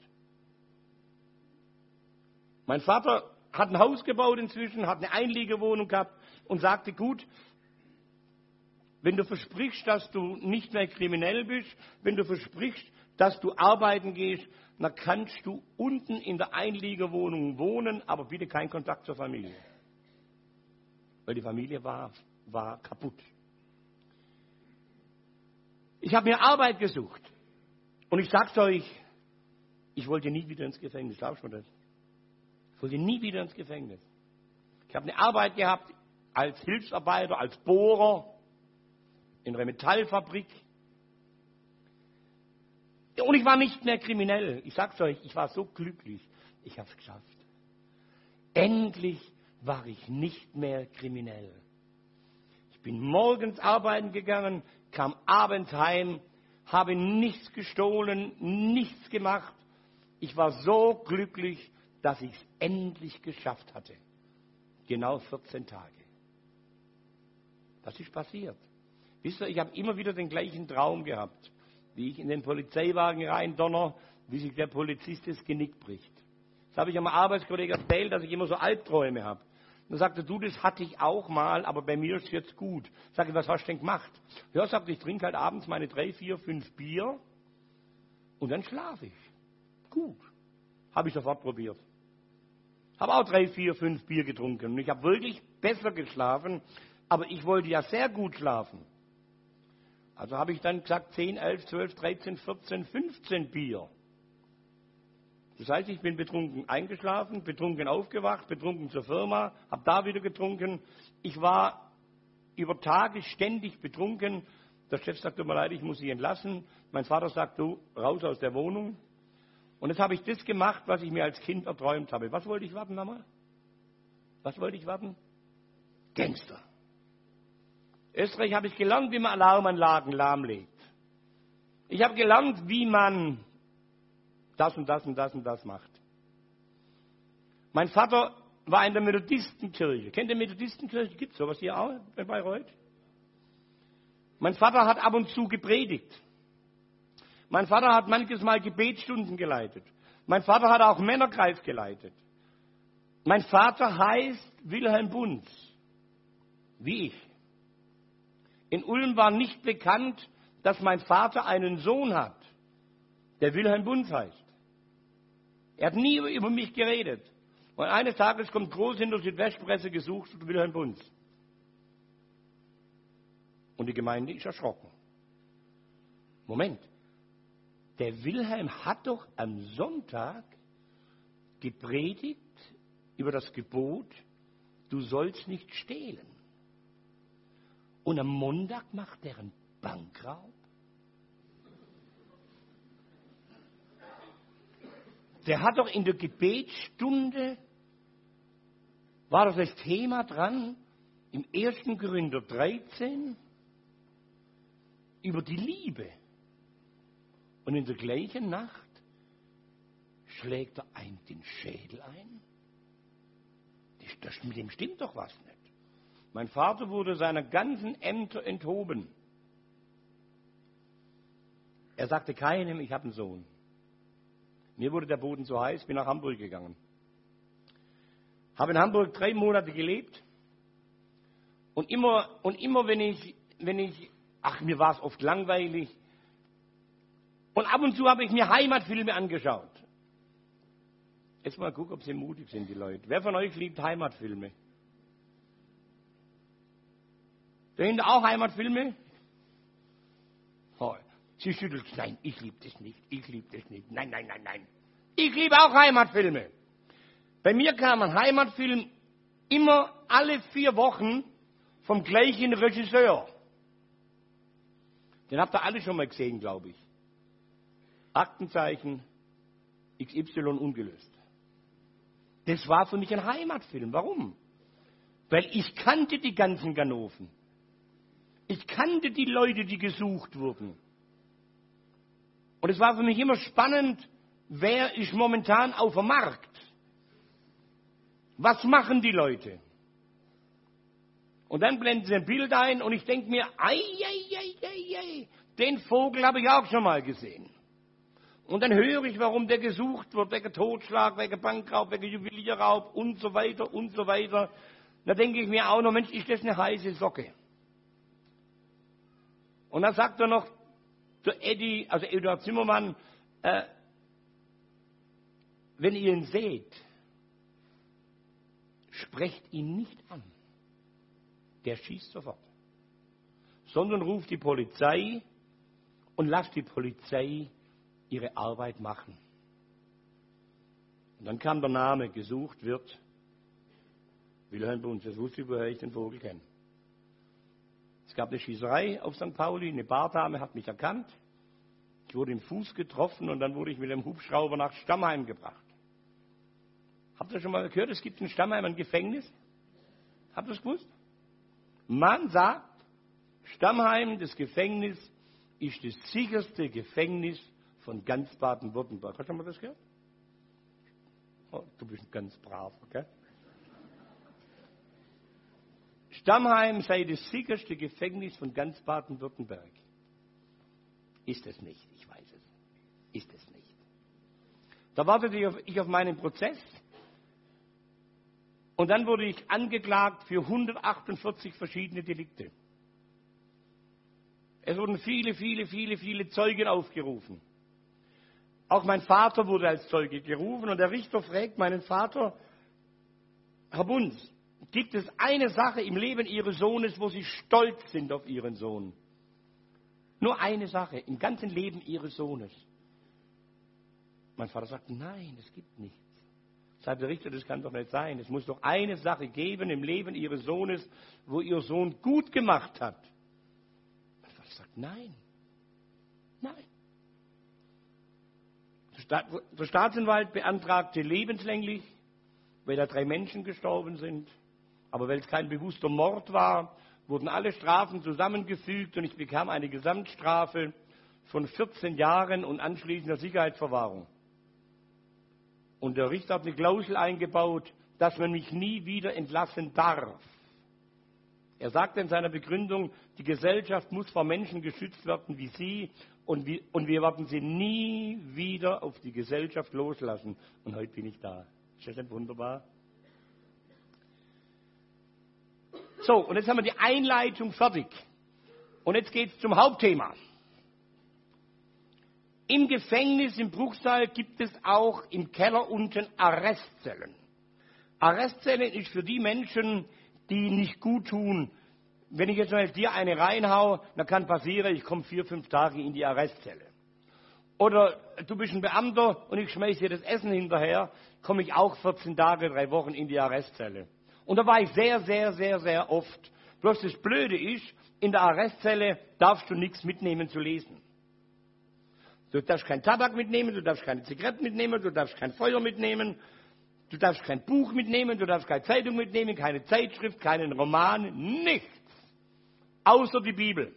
Mein Vater hat ein Haus gebaut inzwischen, hat eine Einliegerwohnung gehabt und sagte, gut, wenn du versprichst, dass du nicht mehr kriminell bist, wenn du versprichst, dass du arbeiten gehst, dann kannst du unten in der Einliegerwohnung wohnen, aber bitte keinen Kontakt zur Familie. Weil die Familie war, war kaputt. Ich habe mir Arbeit gesucht. Und ich sag's euch, ich wollte nie wieder ins Gefängnis. Glaubst du mir das? Ich wollte nie wieder ins Gefängnis. Ich habe eine Arbeit gehabt als Hilfsarbeiter, als Bohrer in einer Metallfabrik. Und ich war nicht mehr kriminell. Ich sag's euch, ich war so glücklich. Ich habe es geschafft. Endlich war ich nicht mehr kriminell. Ich bin morgens arbeiten gegangen, kam abends heim, habe nichts gestohlen, nichts gemacht. Ich war so glücklich, dass ich es endlich geschafft hatte. Genau vierzehn Tage. Was ist passiert? Wisst ihr, ich habe immer wieder den gleichen Traum gehabt, wie ich in den Polizeiwagen rein donner, wie sich der Polizist das Genick bricht. Das habe ich einem Arbeitskollegen erzählt, dass ich immer so Albträume habe. Dann sagte, du, das hatte ich auch mal, aber bei mir ist es jetzt gut. Sag ich, was hast du denn gemacht? Ja, sagte, ich trinke halt abends meine drei, vier, fünf Bier und dann schlafe ich. Gut. Habe ich sofort probiert. Habe auch drei, vier, fünf Bier getrunken und ich habe wirklich besser geschlafen, aber ich wollte ja sehr gut schlafen. Also habe ich dann gesagt, zehn, elf, zwölf, dreizehn, vierzehn, fünfzehn Bier. Das heißt, ich bin betrunken eingeschlafen, betrunken aufgewacht, betrunken zur Firma, habe da wieder getrunken. Ich war über Tage ständig betrunken. Der Chef sagt, tut mir leid, ich muss Sie entlassen. Mein Vater sagt, du, raus aus der Wohnung. Und jetzt habe ich das gemacht, was ich mir als Kind erträumt habe. Was wollte ich werden nochmal? Was wollte ich werden? Gangster. Österreich habe ich gelernt, wie man Alarmanlagen lahmlegt. Ich habe gelernt, wie man das und das und das und das macht. Mein Vater war in der Methodistenkirche. Kennt ihr Methodistenkirche? Gibt es sowas hier auch bei Bayreuth? Mein Vater hat ab und zu gepredigt. Mein Vater hat manches Mal Gebetsstunden geleitet. Mein Vater hat auch Männerkreis geleitet. Mein Vater heißt Wilhelm Bunz, wie ich. In Ulm war nicht bekannt, dass mein Vater einen Sohn hat, der Wilhelm Bunz heißt. Er hat nie über mich geredet. Und eines Tages kommt groß in der Südwestpresse gesucht, Wilhelm Bunz. Und die Gemeinde ist erschrocken. Moment, der Wilhelm hat doch am Sonntag gepredigt über das Gebot, du sollst nicht stehlen. Und am Montag macht er einen Bankraub. Der hat doch in der Gebetsstunde, war das das Thema dran, im ersten Korinther dreizehn, über die Liebe. Und in der gleichen Nacht schlägt er einem den Schädel ein. Das, mit dem stimmt doch was nicht. Mein Vater wurde seiner ganzen Ämter enthoben. Er sagte keinem, ich habe einen Sohn. Mir wurde der Boden so heiß, bin nach Hamburg gegangen. Habe in Hamburg drei Monate gelebt. Und immer, und immer wenn ich, wenn ich, ach, mir war es oft langweilig. Und ab und zu habe ich mir Heimatfilme angeschaut. Jetzt mal gucken, ob sie mutig sind, die Leute. Wer von euch liebt Heimatfilme? Dahinter auch Heimatfilme? Oh, sie schüttelt, nein, ich liebe das nicht, ich liebe das nicht. Nein, nein, nein, nein. Ich liebe auch Heimatfilme. Bei mir kam ein Heimatfilm immer alle vier Wochen vom gleichen Regisseur. Den habt ihr alle schon mal gesehen, glaube ich. Aktenzeichen X Y ungelöst. Das war für mich ein Heimatfilm. Warum? Weil ich kannte die ganzen Ganoven. Ich kannte die Leute, die gesucht wurden. Und es war für mich immer spannend, wer ist momentan auf dem Markt? Was machen die Leute? Und dann blenden sie ein Bild ein und ich denke mir, ei, ei, ei, ei, ei, den Vogel habe ich auch schon mal gesehen. Und dann höre ich, warum der gesucht wird, wegen Totschlag, wegen Bankraub, wegen Juwelierraub und so weiter und so weiter. Da denke ich mir auch noch, Mensch, ist das eine heiße Socke? Und dann sagt er noch, der Eddie, also Eduard Zimmermann, äh, wenn ihr ihn seht, sprecht ihn nicht an. Der schießt sofort. Sondern ruft die Polizei und lasst die Polizei ihre Arbeit machen. Und dann kam der Name, gesucht wird Wilhelm Bunz. Das wusste ich, woher ich den Vogel kenne. Es gab eine Schießerei auf Sankt Pauli, eine Bardame hat mich erkannt. Ich wurde im Fuß getroffen und dann wurde ich mit dem Hubschrauber nach Stammheim gebracht. Habt ihr schon mal gehört, es gibt in Stammheim ein Gefängnis? Habt ihr das gewusst? Man sagt, Stammheim, das Gefängnis, ist das sicherste Gefängnis von ganz Baden-Württemberg. Hast du schon mal das gehört? Oh, du bist ganz brav, okay? Stammheim sei das sicherste Gefängnis von ganz Baden-Württemberg. Ist es nicht, ich weiß es. Ist es nicht. Da wartete ich auf, ich auf meinen Prozess und dann wurde ich angeklagt für hundertachtundvierzig verschiedene Delikte. Es wurden viele, viele, viele, viele Zeugen aufgerufen. Auch mein Vater wurde als Zeuge gerufen und der Richter fragt meinen Vater, Herr Bunz, gibt es eine Sache im Leben Ihres Sohnes, wo Sie stolz sind auf Ihren Sohn? Nur eine Sache im ganzen Leben Ihres Sohnes. Mein Vater sagt, nein, es gibt nichts. Sagt der Richter, das kann doch nicht sein. Es muss doch eine Sache geben im Leben Ihres Sohnes, wo Ihr Sohn gut gemacht hat. Mein Vater sagt, nein, nein. Der Staatsanwalt beantragte lebenslänglich, weil da drei Menschen gestorben sind. Aber weil es kein bewusster Mord war, wurden alle Strafen zusammengefügt und ich bekam eine Gesamtstrafe von vierzehn Jahren und anschließender Sicherheitsverwahrung. Und der Richter hat eine Klausel eingebaut, dass man mich nie wieder entlassen darf. Er sagte in seiner Begründung, die Gesellschaft muss vor Menschen geschützt werden wie Sie und wir, und wir werden sie nie wieder auf die Gesellschaft loslassen. Und heute bin ich da. Ist das nicht wunderbar? So, und jetzt haben wir die Einleitung fertig. Und jetzt geht es zum Hauptthema. Im Gefängnis, im Bruchsal, gibt es auch im Keller unten Arrestzellen. Arrestzellen ist für die Menschen, die nicht gut tun. Wenn ich jetzt mal dir eine reinhau, dann kann passieren, ich komme vier, fünf Tage in die Arrestzelle. Oder du bist ein Beamter und ich schmeiße dir das Essen hinterher, komme ich auch vierzehn Tage, drei Wochen in die Arrestzelle. Und da war ich sehr, sehr, sehr, sehr oft. Bloß das Blöde ist, in der Arrestzelle darfst du nichts mitnehmen zu lesen. Du darfst keinen Tabak mitnehmen, du darfst keine Zigaretten mitnehmen, du darfst kein Feuer mitnehmen, du darfst kein Buch mitnehmen, du darfst keine Zeitung mitnehmen, keine Zeitschrift, keinen Roman, nichts. Außer die Bibel.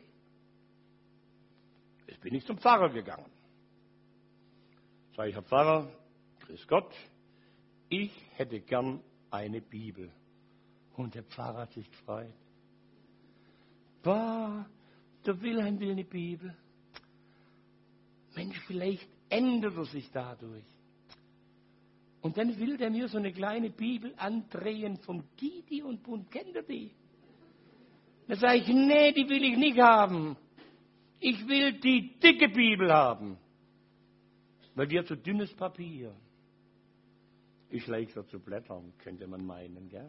Jetzt bin ich zum Pfarrer gegangen. Sag ich, Herr Pfarrer, grüß Gott, ich hätte gern eine Bibel. Und der Pfarrer hat sich gefreut. Boah, der Wilhelm will eine Bibel. Mensch, vielleicht ändert er sich dadurch. Und dann will der mir so eine kleine Bibel andrehen vom Gideon Bund. Kennt ihr die? Da sage ich, nee, die will ich nicht haben. Ich will die dicke Bibel haben. Weil die hat so dünnes Papier. Ist leichter zu blättern, könnte man meinen, gell?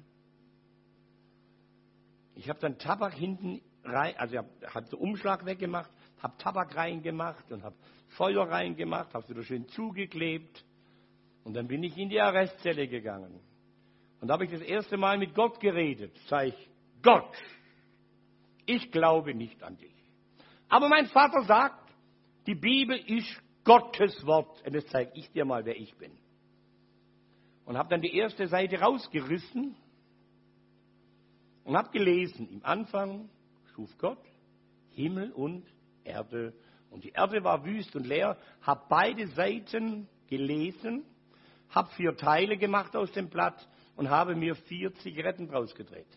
Ich habe dann Tabak hinten rein, also ich habe hab den Umschlag weggemacht, habe Tabak reingemacht und habe Feuer reingemacht, habe es wieder schön zugeklebt. Und dann bin ich in die Arrestzelle gegangen. Und da habe ich das erste Mal mit Gott geredet. Sag ich, Gott, ich glaube nicht an dich. Aber mein Vater sagt, die Bibel ist Gottes Wort. Und jetzt zeige ich dir mal, wer ich bin. Und habe dann die erste Seite rausgerissen und habe gelesen. Im Anfang schuf Gott Himmel und Erde. Und die Erde war wüst und leer. Habe beide Seiten gelesen, habe vier Teile gemacht aus dem Blatt und habe mir vier Zigaretten draus gedreht.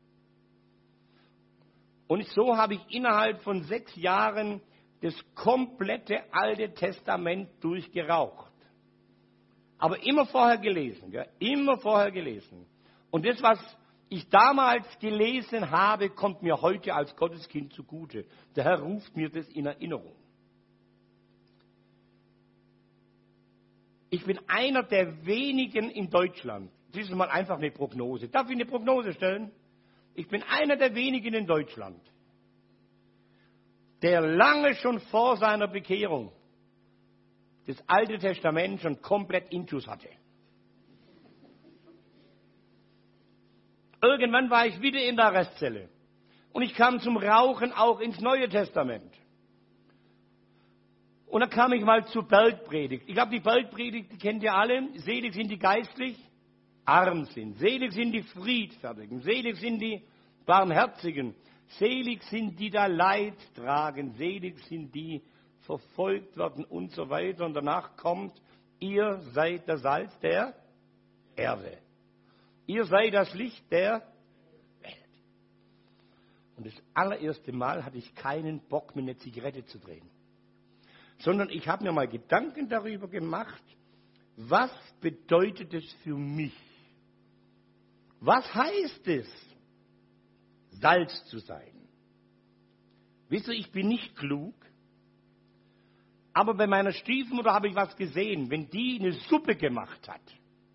Und so habe ich innerhalb von sechs Jahren das komplette Alte Testament durchgeraucht. Aber immer vorher gelesen, gell? Immer vorher gelesen. Und das, was ich damals gelesen habe, kommt mir heute als Gotteskind zugute. Der Herr ruft mir das in Erinnerung. Ich bin einer der wenigen in Deutschland. Das ist mal einfach eine Prognose. Darf ich eine Prognose stellen? Ich bin einer der wenigen in Deutschland, der lange schon vor seiner Bekehrung das Alte Testament schon komplett intus hatte. Irgendwann war ich wieder in der Arrestzelle und ich kam zum Rauchen auch ins Neue Testament. Und dann kam ich mal zur Bergpredigt. Ich glaube, die Bergpredigt, die kennt ihr alle. Selig sind die geistlich arm sind. Selig sind die Friedfertigen. Selig sind die Barmherzigen. Selig sind die, da Leid tragen. Selig sind die, verfolgt werden und so weiter. Und danach kommt, ihr seid das Salz der Erde. Ihr seid das Licht der Welt. Und das allererste Mal hatte ich keinen Bock, mir eine Zigarette zu drehen. Sondern ich habe mir mal Gedanken darüber gemacht, was bedeutet es für mich? Was heißt es, Salz zu sein? Wisst ihr, ich bin nicht klug, aber bei meiner Stiefmutter habe ich was gesehen, wenn die eine Suppe gemacht hat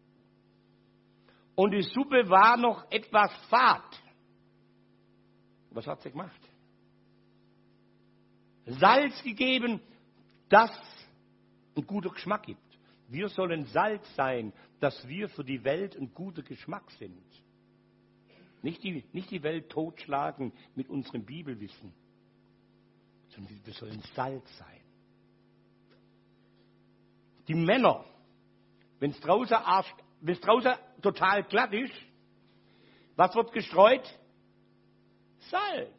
und die Suppe war noch etwas fad. Was hat sie gemacht? Salz gegeben, das einen guten Geschmack gibt. Wir sollen Salz sein, dass wir für die Welt ein guter Geschmack sind. Nicht die, nicht die Welt totschlagen mit unserem Bibelwissen, sondern wir sollen Salz sein. Die Männer, wenn es draußen, wenn's draußen total glatt ist, was wird gestreut? Salz.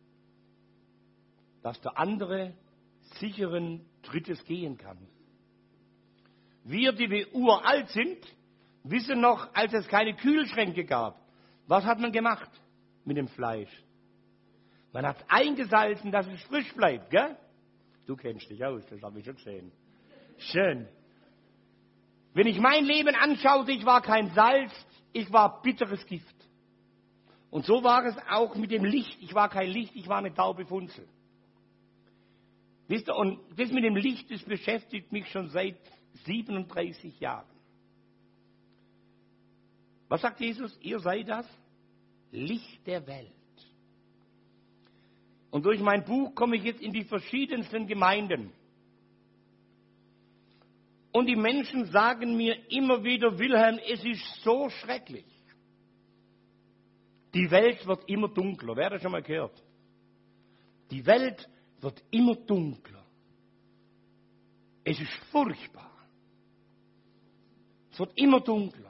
Dass der andere sicheren Trittes gehen kann. Wir, die wir uralt sind, wissen noch, als es keine Kühlschränke gab, was hat man gemacht mit dem Fleisch? Man hat eingesalzen, dass es frisch bleibt, gell? Du kennst dich aus, das habe ich schon gesehen. Schön. Wenn ich mein Leben anschaute, ich war kein Salz, ich war bitteres Gift. Und so war es auch mit dem Licht. Ich war kein Licht, ich war eine taube Funzel. Wisst ihr, und das mit dem Licht, das beschäftigt mich schon seit siebenunddreißig Jahren. Was sagt Jesus? Ihr seid das Licht der Welt. Und durch mein Buch komme ich jetzt in die verschiedensten Gemeinden. Und die Menschen sagen mir immer wieder, Wilhelm, es ist so schrecklich. Die Welt wird immer dunkler. Wer hat das schon mal gehört? Die Welt wird immer dunkler. Es ist furchtbar. Es wird immer dunkler.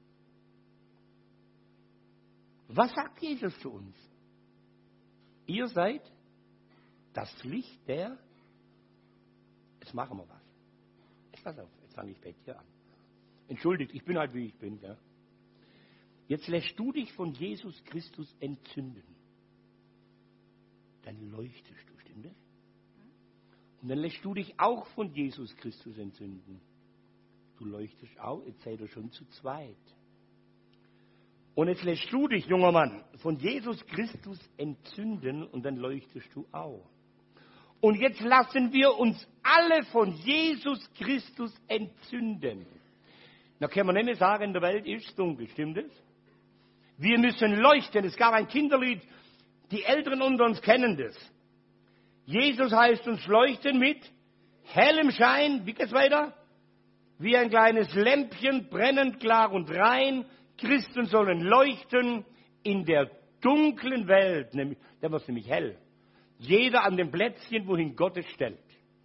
Was sagt Jesus zu uns? Ihr seid das Licht der... Jetzt machen wir was. Jetzt pass auf, jetzt fange ich bei dir an. Entschuldigt, ich bin halt wie ich bin. Ja. Jetzt lässt du dich von Jesus Christus entzünden. Dann leuchtest du, stimmt das? Und dann lässt du dich auch von Jesus Christus entzünden. Du leuchtest auch, jetzt seid ihr schon zu zweit. Und jetzt lässt du dich, junger Mann, von Jesus Christus entzünden und dann leuchtest du auch. Und jetzt lassen wir uns alle von Jesus Christus entzünden. Da können wir nicht mehr sagen, in der Welt ist es dunkel, stimmt es? Wir müssen leuchten. Es gab ein Kinderlied, die Älteren unter uns kennen das. Jesus heißt uns leuchten mit hellem Schein, wie geht's weiter? Wie ein kleines Lämpchen, brennend klar und rein. Christen sollen leuchten in der dunklen Welt, nämlich, da wird es nämlich hell. Jeder an dem Plätzchen, wohin Gott es stellt.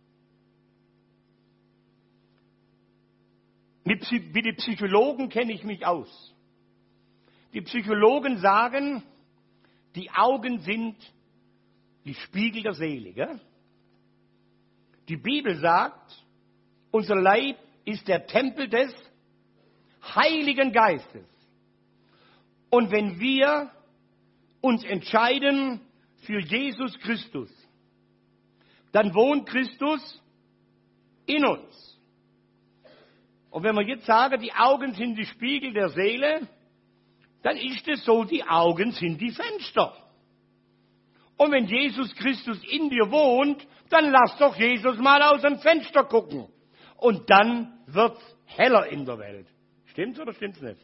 Mit, wie die Psychologen kenne ich mich aus. Die Psychologen sagen, die Augen sind die Spiegel der Seele. Gell? Die Bibel sagt, unser Leib ist der Tempel des Heiligen Geistes. Und wenn wir uns entscheiden für Jesus Christus, dann wohnt Christus in uns. Und wenn wir jetzt sagen, die Augen sind die Spiegel der Seele, dann ist es so, die Augen sind die Fenster. Und wenn Jesus Christus in dir wohnt, dann lass doch Jesus mal aus dem Fenster gucken. Und dann wird's heller in der Welt. Stimmt's oder stimmt's nicht?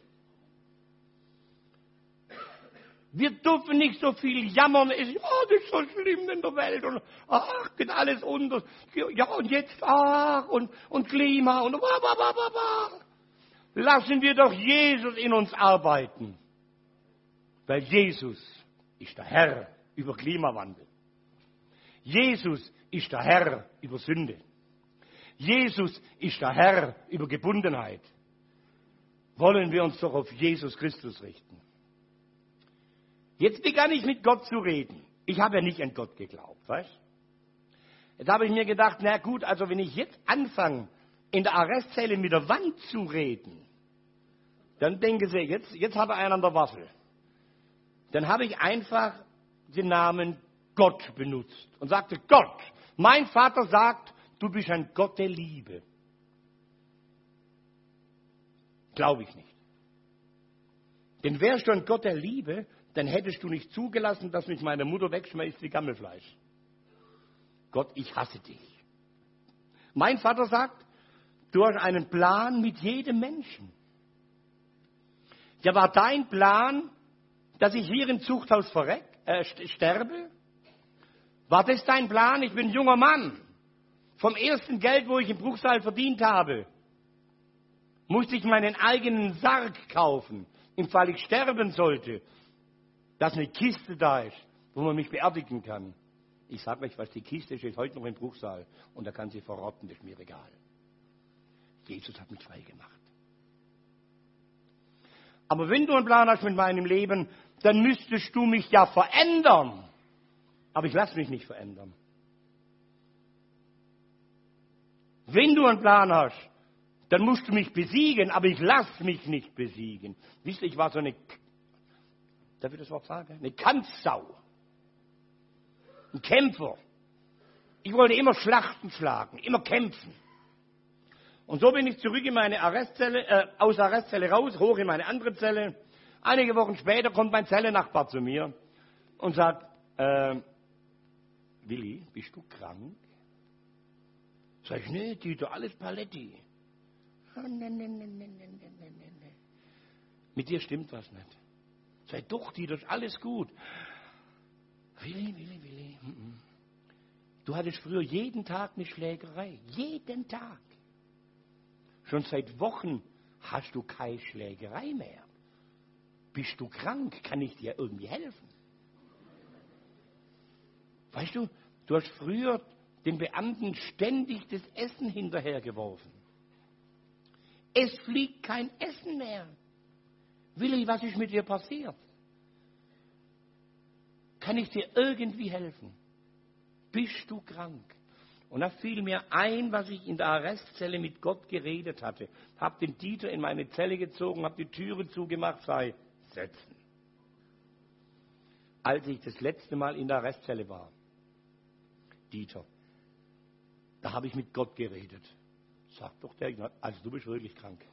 Wir dürfen nicht so viel jammern. Es ist, oh, das ist so schlimm in der Welt. Und ach, geht alles unter. Ja, und jetzt, ach, und, und Klima. Und wah, wah, wah, wah, wah. Lassen wir doch Jesus in uns arbeiten. Weil Jesus ist der Herr über Klimawandel. Jesus ist der Herr über Sünde. Jesus ist der Herr über Gebundenheit. Wollen wir uns doch auf Jesus Christus richten. Jetzt begann ich mit Gott zu reden. Ich habe ja nicht an Gott geglaubt, weißt? Jetzt habe ich mir gedacht, na gut, also wenn ich jetzt anfange, in der Arrestzelle mit der Wand zu reden, dann denken Sie, jetzt, jetzt habe ich einen an der Waffel. Dann habe ich einfach den Namen Gott benutzt und sagte, Gott, mein Vater sagt, du bist ein Gott der Liebe. Glaube ich nicht. Denn wärst du ein Gott der Liebe, dann hättest du nicht zugelassen, dass mich meine Mutter wegschmeißt wie Gammelfleisch. Gott, ich hasse dich. Mein Vater sagt, du hast einen Plan mit jedem Menschen. Ja, war dein Plan, dass ich hier im Zuchthaus verreck, äh, sterbe? War das dein Plan? Ich bin ein junger Mann. Vom ersten Geld, wo ich im Bruchsal verdient habe, Musste ich meinen eigenen Sarg kaufen, im Fall ich sterben sollte, dass eine Kiste da ist, wo man mich beerdigen kann. Ich sage euch was, die Kiste steht heute noch im Bruchsaal und da kann sie verrotten, das ist mir egal. Jesus hat mich frei gemacht. Aber wenn du einen Plan hast mit meinem Leben, dann müsstest du mich ja verändern. Aber ich lasse mich nicht verändern. Wenn du einen Plan hast, dann musst du mich besiegen, aber ich lasse mich nicht besiegen. Wisst ihr, ich war so eine, darf ich das Wort sagen? Eine Kampfsau. Ein Kämpfer. Ich wollte immer Schlachten schlagen, immer kämpfen. Und so bin ich zurück in meine Arrestzelle, äh, aus der Arrestzelle raus, hoch in meine andere Zelle. Einige Wochen später kommt mein Zellennachbar zu mir und sagt, äh, Willi, bist du krank? Sag ich, nee, Tito, alles Paletti. Oh, nee, nee, nee, nee, nee, nee, nee. Mit dir stimmt was nicht. Sag ich, doch, Tito, ist alles gut. Willi, Willi, Willi. Mm-mm. Du hattest früher jeden Tag eine Schlägerei. Jeden Tag. Schon seit Wochen hast du keine Schlägerei mehr. Bist du krank? Kann ich dir irgendwie helfen? Weißt du, du hast früher den Beamten ständig das Essen hinterhergeworfen. Es fliegt kein Essen mehr. Willi, was ist mit dir passiert? Kann ich dir irgendwie helfen? Bist du krank? Und da fiel mir ein, was ich in der Arrestzelle mit Gott geredet hatte. Hab den Dieter in meine Zelle gezogen, hab die Türe zugemacht, sei setzen. Als ich das letzte Mal in der Arrestzelle war, Dieter, da habe ich mit Gott geredet. Sagt doch der, also du bist wirklich krank.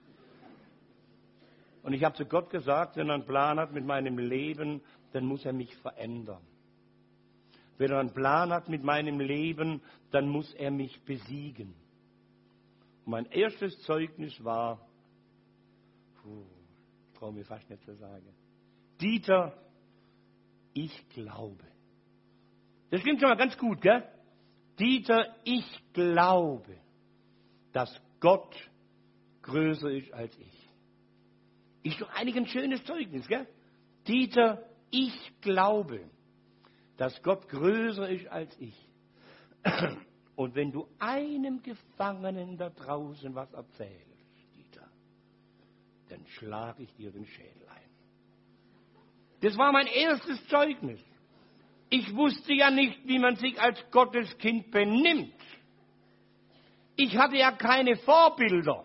Und ich habe zu Gott gesagt, wenn er einen Plan hat mit meinem Leben, dann muss er mich verändern. Wenn er einen Plan hat mit meinem Leben, dann muss er mich besiegen. Und mein erstes Zeugnis war, puh, ich traue mir fast nicht zu sagen, Dieter, ich glaube. Das klingt schon mal ganz gut, gell? Dieter, ich glaube, dass Gott größer ist als ich. Ist doch eigentlich ein schönes Zeugnis, gell? Dieter, ich glaube, dass Gott größer ist als ich. Und wenn du einem Gefangenen da draußen was erzählst, Dieter, dann schlage ich dir den Schädel ein. Das war mein erstes Zeugnis. Ich wusste ja nicht, wie man sich als Gotteskind benimmt. Ich hatte ja keine Vorbilder.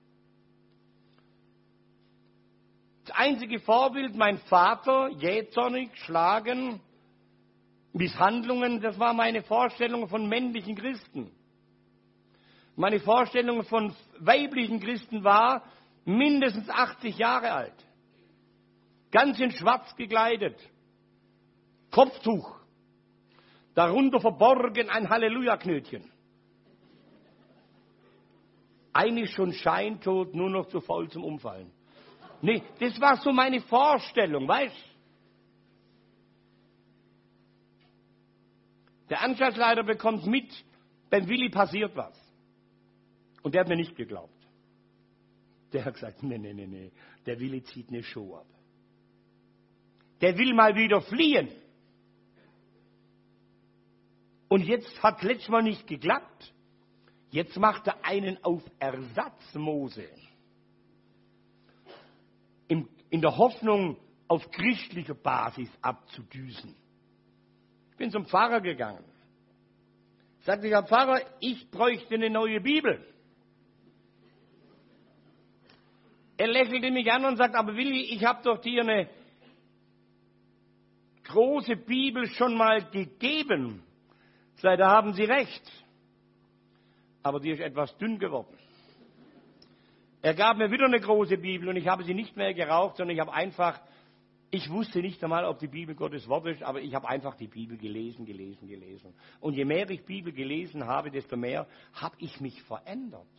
Das einzige Vorbild, mein Vater, jähzornig, schlagen, Misshandlungen, das war meine Vorstellung von männlichen Christen. Meine Vorstellung von weiblichen Christen war mindestens achtzig Jahre alt. Ganz in schwarz gekleidet. Kopftuch. Darunter verborgen ein Halleluja-Knötchen. Eigentlich schon scheintot, nur noch zu faul zum Umfallen. Nee, das war so meine Vorstellung, weißt du? Der Anstaltsleiter bekommt mit, beim Willi passiert was. Und der hat mir nicht geglaubt. Der hat gesagt, nee, nee, nee, nee, der Willi zieht eine Show ab. Der will mal wieder fliehen. Und jetzt hat letztes Mal nicht geklappt. Jetzt macht er einen auf Ersatzmose. In, in der Hoffnung, auf christlicher Basis abzudüsen. Ich bin zum Pfarrer gegangen. Sagte ich, Herr Pfarrer, ich bräuchte eine neue Bibel. Er lächelte mich an und sagt, aber Willi, ich habe doch dir eine große Bibel schon mal gegeben. Sei, da haben Sie recht. Aber die ist etwas dünn geworden. Er gab mir wieder eine große Bibel und ich habe sie nicht mehr geraucht, sondern ich habe einfach, ich wusste nicht einmal, ob die Bibel Gottes Wort ist, aber ich habe einfach die Bibel gelesen, gelesen, gelesen. Und je mehr ich Bibel gelesen habe, desto mehr habe ich mich verändert.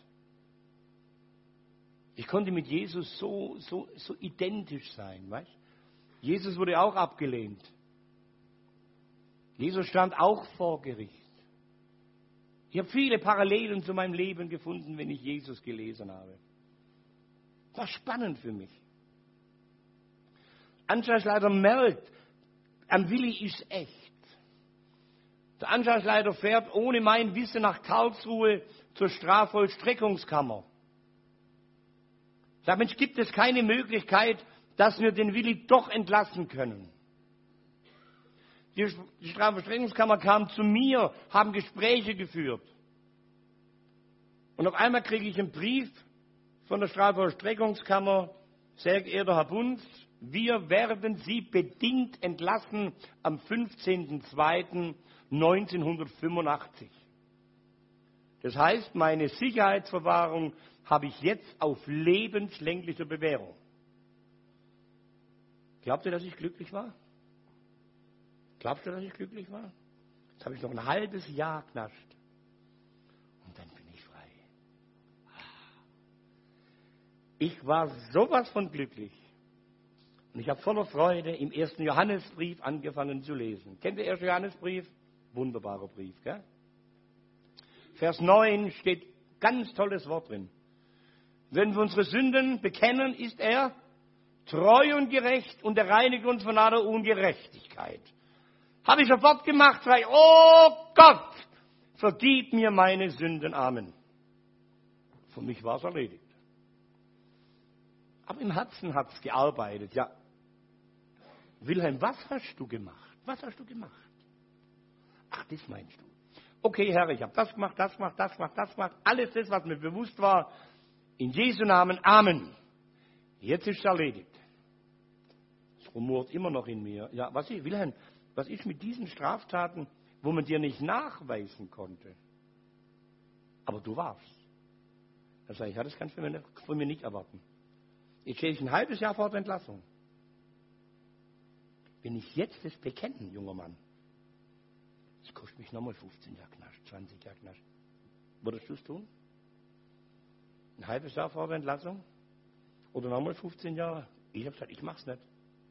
Ich konnte mit Jesus so, so, so identisch sein, weißt? Jesus wurde auch abgelehnt. Jesus stand auch vor Gericht. Ich habe viele Parallelen zu meinem Leben gefunden, wenn ich Jesus gelesen habe. War spannend für mich. Anstaltsleiter merkt, am Willi ist echt. Der Anstaltsleiter fährt ohne mein Wissen nach Karlsruhe zur Strafvollstreckungskammer. Sagt, Mensch, gibt es keine Möglichkeit, dass wir den Willi doch entlassen können? Die Strafvollstreckungskammer kam zu mir, haben Gespräche geführt. Und auf einmal kriege ich einen Brief von der Strafvollstreckungskammer, sehr geehrter Herr Bunz, wir werden Sie bedingt entlassen am fünfzehnten zweiten neunzehnhundertfünfundachtzig. Das heißt, meine Sicherheitsverwahrung habe ich jetzt auf lebenslängliche Bewährung. Glaubt ihr, dass ich glücklich war? Glaubst du, dass ich glücklich war? Jetzt habe ich noch ein halbes Jahr knascht. Und dann bin ich frei. Ich war sowas von glücklich. Und ich habe voller Freude im ersten Johannesbrief angefangen zu lesen. Kennt ihr den ersten Johannesbrief? Wunderbarer Brief, gell? Vers neun steht ganz tolles Wort drin. Wenn wir unsere Sünden bekennen, ist er treu und gerecht und er reinigt uns von aller Ungerechtigkeit. Habe ich sofort gemacht, weil, oh Gott, vergib mir meine Sünden, Amen. Für mich war es erledigt. Aber im Herzen hat es gearbeitet, ja. Wilhelm, was hast du gemacht? Was hast du gemacht? Ach, das meinst du. Okay, Herr, ich habe das gemacht, das gemacht, das gemacht, das gemacht. Alles das, was mir bewusst war. In Jesu Namen, Amen. Jetzt ist es erledigt. Es rumort immer noch in mir. Ja, was ist, Wilhelm, was ist mit diesen Straftaten, wo man dir nicht nachweisen konnte? Aber du warst. Da sage ich, ja, das kannst du von mir nicht erwarten. Jetzt stehe ich ein halbes Jahr vor der Entlassung. Wenn ich jetzt das bekenne, junger Mann, das kostet mich nochmal fünfzehn Jahre Knast, zwanzig Jahre Knast. Würdest du es tun? Ein halbes Jahr vor der Entlassung? Oder nochmal fünfzehn Jahre? Ich habe gesagt, ich mach's nicht.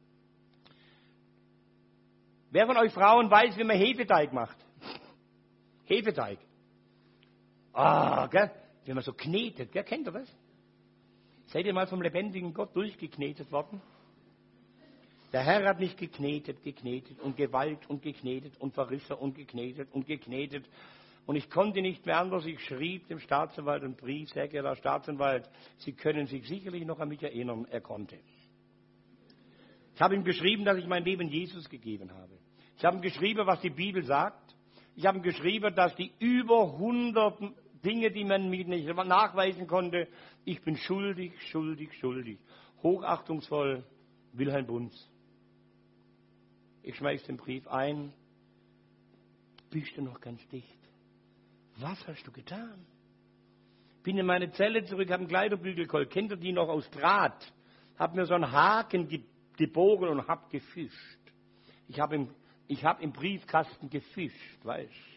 Wer von euch Frauen weiß, wie man Hefeteig macht? Hefeteig. Ah, gell? Wenn man so knetet, gell? Kennt ihr das? Seid ihr mal vom lebendigen Gott durchgeknetet worden? Der Herr hat mich geknetet, geknetet und gewalt und geknetet und verrisser und geknetet und geknetet. Und ich konnte nicht mehr anders. Ich schrieb dem Staatsanwalt einen Brief, sehr geehrter Staatsanwalt, Sie können sich sicherlich noch an mich erinnern. Er konnte. Ich habe ihm geschrieben, dass ich mein Leben Jesus gegeben habe. Ich habe ihm geschrieben, was die Bibel sagt. Ich habe ihm geschrieben, dass die über hundert Dinge, die man mir nicht nachweisen konnte, ich bin schuldig, schuldig, schuldig. Hochachtungsvoll, Wilhelm Bunz. Ich schmeiß den Brief ein. Bist du noch ganz dicht? Was hast du getan? Bin in meine Zelle zurück, habe einen Kleiderbügel geholt. Kennt ihr die noch aus Draht? Hab mir so einen Haken ge- gebogen und hab gefischt. Ich habe im, ich hab im Briefkasten gefischt, weißt du.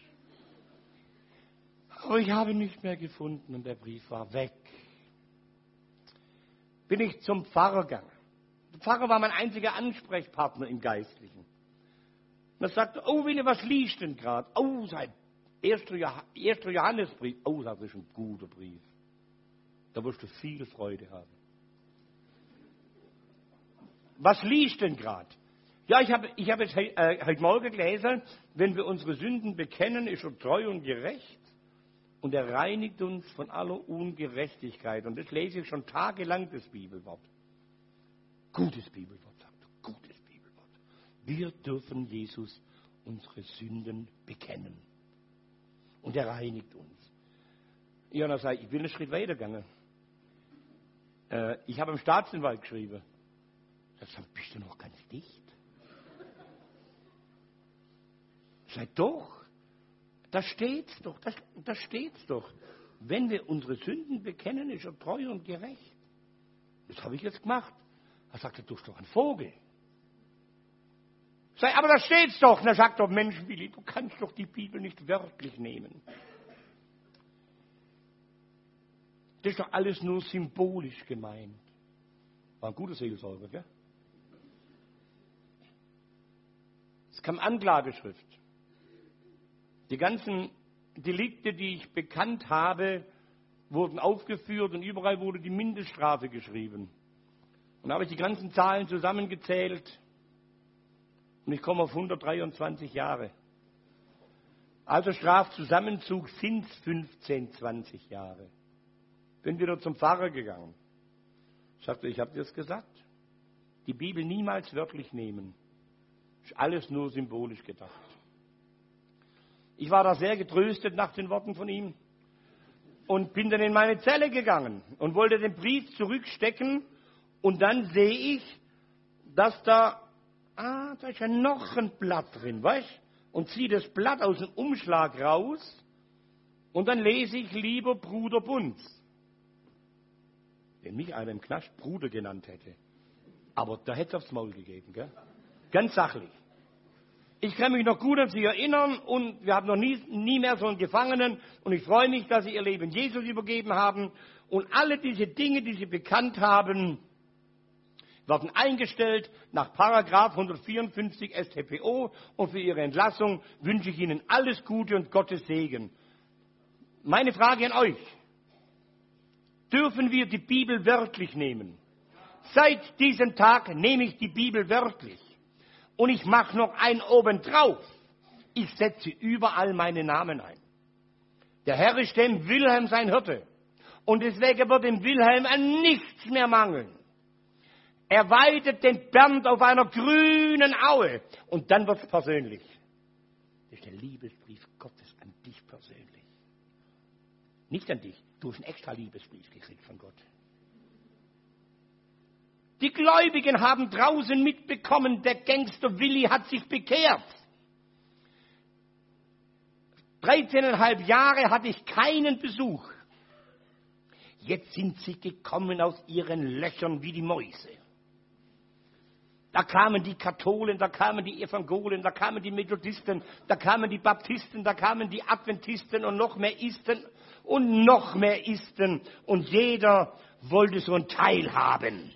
Aber ich habe ihn nicht mehr gefunden und der Brief war weg. Bin ich zum Pfarrer gegangen. Der Pfarrer war mein einziger Ansprechpartner im Geistlichen. Und er sagte, oh Wille, was liest denn gerade? Oh, sein erster, erster Johannesbrief. Oh, das ist ein guter Brief. Da wirst du viel Freude haben. Was liest denn gerade? Ja, ich habe ich hab jetzt äh, heute Morgen gelesen, wenn wir unsere Sünden bekennen, ist er treu und gerecht. Und er reinigt uns von aller Ungerechtigkeit. Und das lese ich schon tagelang, das Bibelwort. Gutes Bibelwort, sagt er. Gutes Bibelwort. Wir dürfen Jesus unsere Sünden bekennen. Und er reinigt uns. Ja, und er sagt, ich bin einen Schritt weitergegangen. Äh, ich habe dem Staatsanwalt geschrieben. Er sagt, bist du noch ganz dicht? Ich sage, doch. Da steht's doch, da, da steht's doch. Wenn wir unsere Sünden bekennen, ist er treu und gerecht. Das habe ich jetzt gemacht. Er sagte, du bist doch ein Vogel. Sag, aber da steht's doch. Und er sagt doch, Mensch, Willi, du kannst doch die Bibel nicht wörtlich nehmen. Das ist doch alles nur symbolisch gemeint. War ein guter Seelsorger, gell? Es kam Anklageschrift. Die ganzen Delikte, die ich bekannt habe, wurden aufgeführt und überall wurde die Mindeststrafe geschrieben. Und da habe ich die ganzen Zahlen zusammengezählt und ich komme auf hundertdreiundzwanzig Jahre. Also Strafzusammenzug sind es fünfzehn, zwanzig Jahre. Bin wieder zum Pfarrer gegangen. Ich sagte, ich habe dir das gesagt. Die Bibel niemals wörtlich nehmen. Ist alles nur symbolisch gedacht. Ich war da sehr getröstet nach den Worten von ihm und bin dann in meine Zelle gegangen und wollte den Brief zurückstecken und dann sehe ich, dass da, ah, da ist ja noch ein Blatt drin, weißt du? Und ziehe das Blatt aus dem Umschlag raus und dann lese ich, lieber Bruder Bunz. Wenn mich einer im Knast Bruder genannt hätte. Aber da hätte es aufs Maul gegeben, gell? Ganz sachlich. Ich kann mich noch gut an Sie erinnern und wir haben noch nie, nie mehr so einen Gefangenen und ich freue mich, dass Sie Ihr Leben Jesus übergeben haben und alle diese Dinge, die Sie bekannt haben, werden eingestellt nach Paragraph hundertvierundfünfzig S t P O und für Ihre Entlassung wünsche ich Ihnen alles Gute und Gottes Segen. Meine Frage an euch. Dürfen wir die Bibel wörtlich nehmen? Seit diesem Tag nehme ich die Bibel wörtlich. Und ich mache noch einen obendrauf. Ich setze überall meine Namen ein. Der Herr ist dem Wilhelm sein Hirte. Und deswegen wird dem Wilhelm an nichts mehr mangeln. Er weidet den Bernd auf einer grünen Aue. Und dann wird es persönlich. Das ist der Liebesbrief Gottes an dich persönlich. Nicht an dich. Du hast einen extra Liebesbrief gekriegt von Gott. Die Gläubigen haben draußen mitbekommen, der Gangster Willi hat sich bekehrt. dreizehneinhalb Jahre hatte ich keinen Besuch. Jetzt sind sie gekommen aus ihren Löchern wie die Mäuse. Da kamen die Katholen, da kamen die Evangelien, da kamen die Methodisten, da kamen die Baptisten, da kamen die Adventisten und noch mehr Isten und noch mehr Isten. Und jeder wollte so einen Teil haben.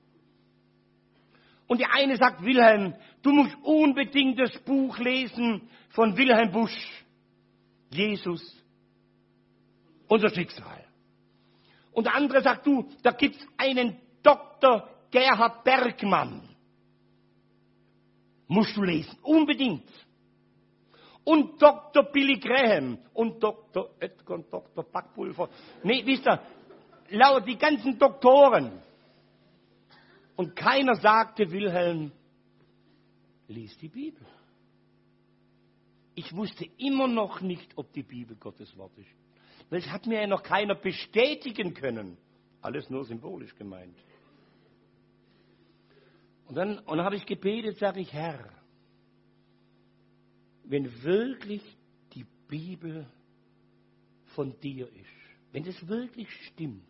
Und der eine sagt, Wilhelm, du musst unbedingt das Buch lesen von Wilhelm Busch. Jesus, unser Schicksal. Und der andere sagt, du, da gibt's einen Doktor Gerhard Bergmann. Musst du lesen, unbedingt. Und Doktor Billy Graham und Doktor Edgar und Doktor Backpulver. Nee, wisst ihr, laut die ganzen Doktoren. Und keiner sagte, Wilhelm, lies die Bibel. Ich wusste immer noch nicht, ob die Bibel Gottes Wort ist. Weil es hat mir ja noch keiner bestätigen können. Alles nur symbolisch gemeint. Und dann, und dann habe ich gebetet, sage ich, Herr, wenn wirklich die Bibel von dir ist, wenn es wirklich stimmt,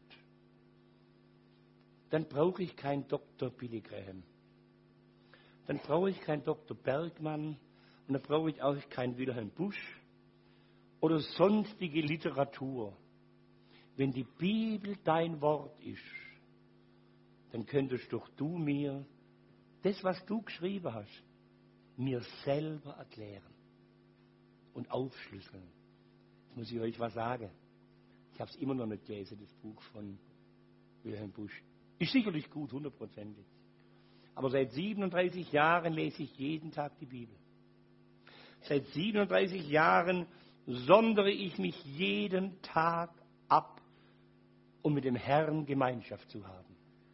dann brauche ich keinen Doktor Billy Graham. Dann brauche ich keinen Doktor Bergmann und dann brauche ich auch keinen Wilhelm Busch oder sonstige Literatur. Wenn die Bibel dein Wort ist, dann könntest doch du mir das, was du geschrieben hast, mir selber erklären und aufschlüsseln. Jetzt muss ich euch was sagen. Ich habe es immer noch nicht gelesen, das Buch von Wilhelm Busch. Ist sicherlich gut, hundertprozentig. Aber seit siebenunddreißig Jahren lese ich jeden Tag die Bibel. Seit siebenunddreißig Jahren sondere ich mich jeden Tag ab, um mit dem Herrn Gemeinschaft zu haben.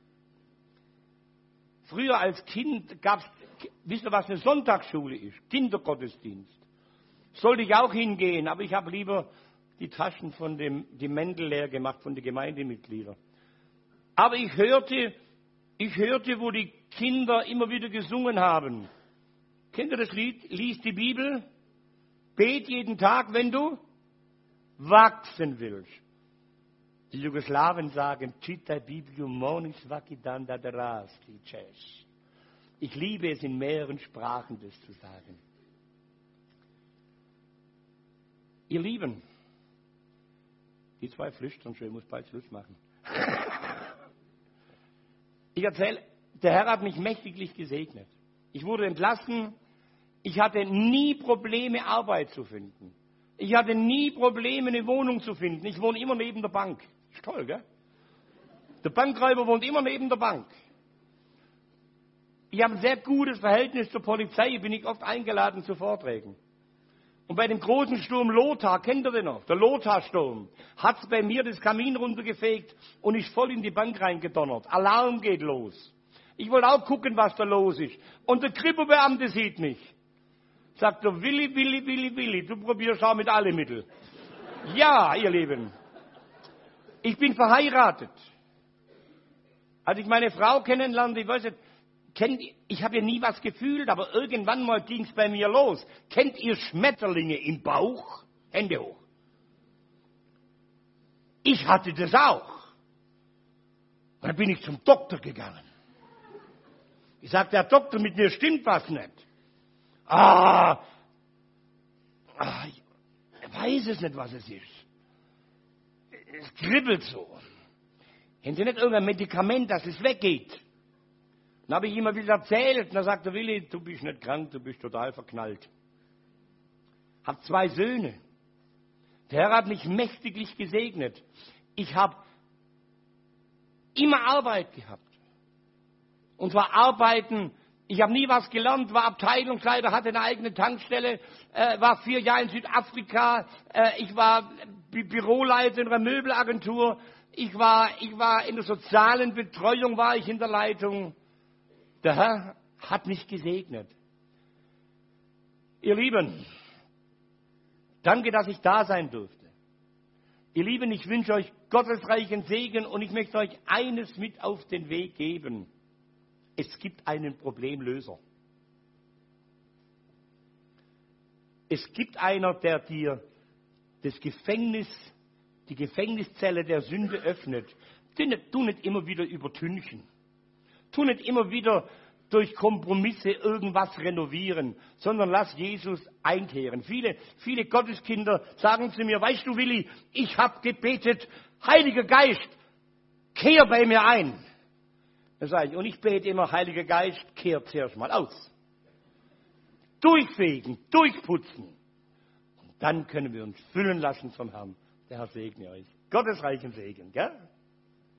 Früher als Kind gab es, wisst ihr, was eine Sonntagsschule ist? Kindergottesdienst. Sollte ich auch hingehen, aber ich habe lieber die Taschen von dem, die Mäntel leer gemacht von den Gemeindemitgliedern. Aber ich hörte, ich hörte, wo die Kinder immer wieder gesungen haben. Kennt ihr das Lied? Lies die Bibel, bet jeden Tag, wenn du wachsen willst. Die Jugoslawen sagen, Čitaj Bibliu monis svaki dan da rasti ćeš. Ich liebe es, in mehreren Sprachen das zu sagen. Ihr Lieben, die zwei flüstern schon, ich muss bald Schluss machen. Ich erzähle, der Herr hat mich mächtiglich gesegnet. Ich wurde entlassen. Ich hatte nie Probleme, Arbeit zu finden. Ich hatte nie Probleme, eine Wohnung zu finden. Ich wohne immer neben der Bank. Ist toll, gell? Der Bankräuber wohnt immer neben der Bank. Ich habe ein sehr gutes Verhältnis zur Polizei, bin ich oft eingeladen zu Vorträgen. Und bei dem großen Sturm Lothar, kennt ihr den noch? Der Lothar-Sturm, hat es bei mir das Kamin runtergefegt und ist voll in die Bank reingedonnert. Alarm geht los. Ich wollte auch gucken, was da los ist. Und der Kripo-Beamte sieht mich. Sagt er, Willi, Willi, Willi, Willi, du probierst auch mit allen Mitteln. Ja, ihr Lieben, ich bin verheiratet. Als ich meine Frau kennenlernte, ich weiß nicht, kennt, ich habe ja nie was gefühlt, aber irgendwann mal ging es bei mir los. Kennt ihr Schmetterlinge im Bauch? Hände hoch. Ich hatte das auch. Dann bin ich zum Doktor gegangen. Ich sagte, der Doktor, mit mir stimmt was nicht. Ah, ah, ich weiß es nicht, was es ist. Es kribbelt so. Haben Sie nicht irgendein Medikament, dass es weggeht? Dann habe ich ihm wieder erzählt. Und dann sagte Willi, du bist nicht krank, du bist total verknallt. Hab zwei Söhne. Der Herr hat mich mächtiglich gesegnet. Ich habe immer Arbeit gehabt. Und zwar Arbeiten, ich habe nie was gelernt, war Abteilungsleiter, hatte eine eigene Tankstelle, äh, war vier Jahre in Südafrika, äh, ich war Bü- Büroleiter in einer Möbelagentur, ich war, ich war in der sozialen Betreuung, war ich in der Leitung. Der Herr hat mich gesegnet. Ihr Lieben, danke, dass ich da sein durfte. Ihr Lieben, ich wünsche euch gottesreichen Segen und ich möchte euch eines mit auf den Weg geben. Es gibt einen Problemlöser. Es gibt einer, der dir das Gefängnis, die Gefängniszelle der Sünde öffnet. Tu nicht, tu nicht immer wieder übertünchen. Tu nicht immer wieder durch Kompromisse irgendwas renovieren, sondern lass Jesus einkehren. Viele, viele Gotteskinder sagen zu mir, weißt du, Willi, ich habe gebetet, Heiliger Geist, kehr bei mir ein. Dann sage ich, und ich bete immer, Heiliger Geist, kehr zuerst mal aus. Durchfegen, durchputzen. Und dann können wir uns füllen lassen vom Herrn. Der Herr segne euch. Gottesreichen Segen, gell?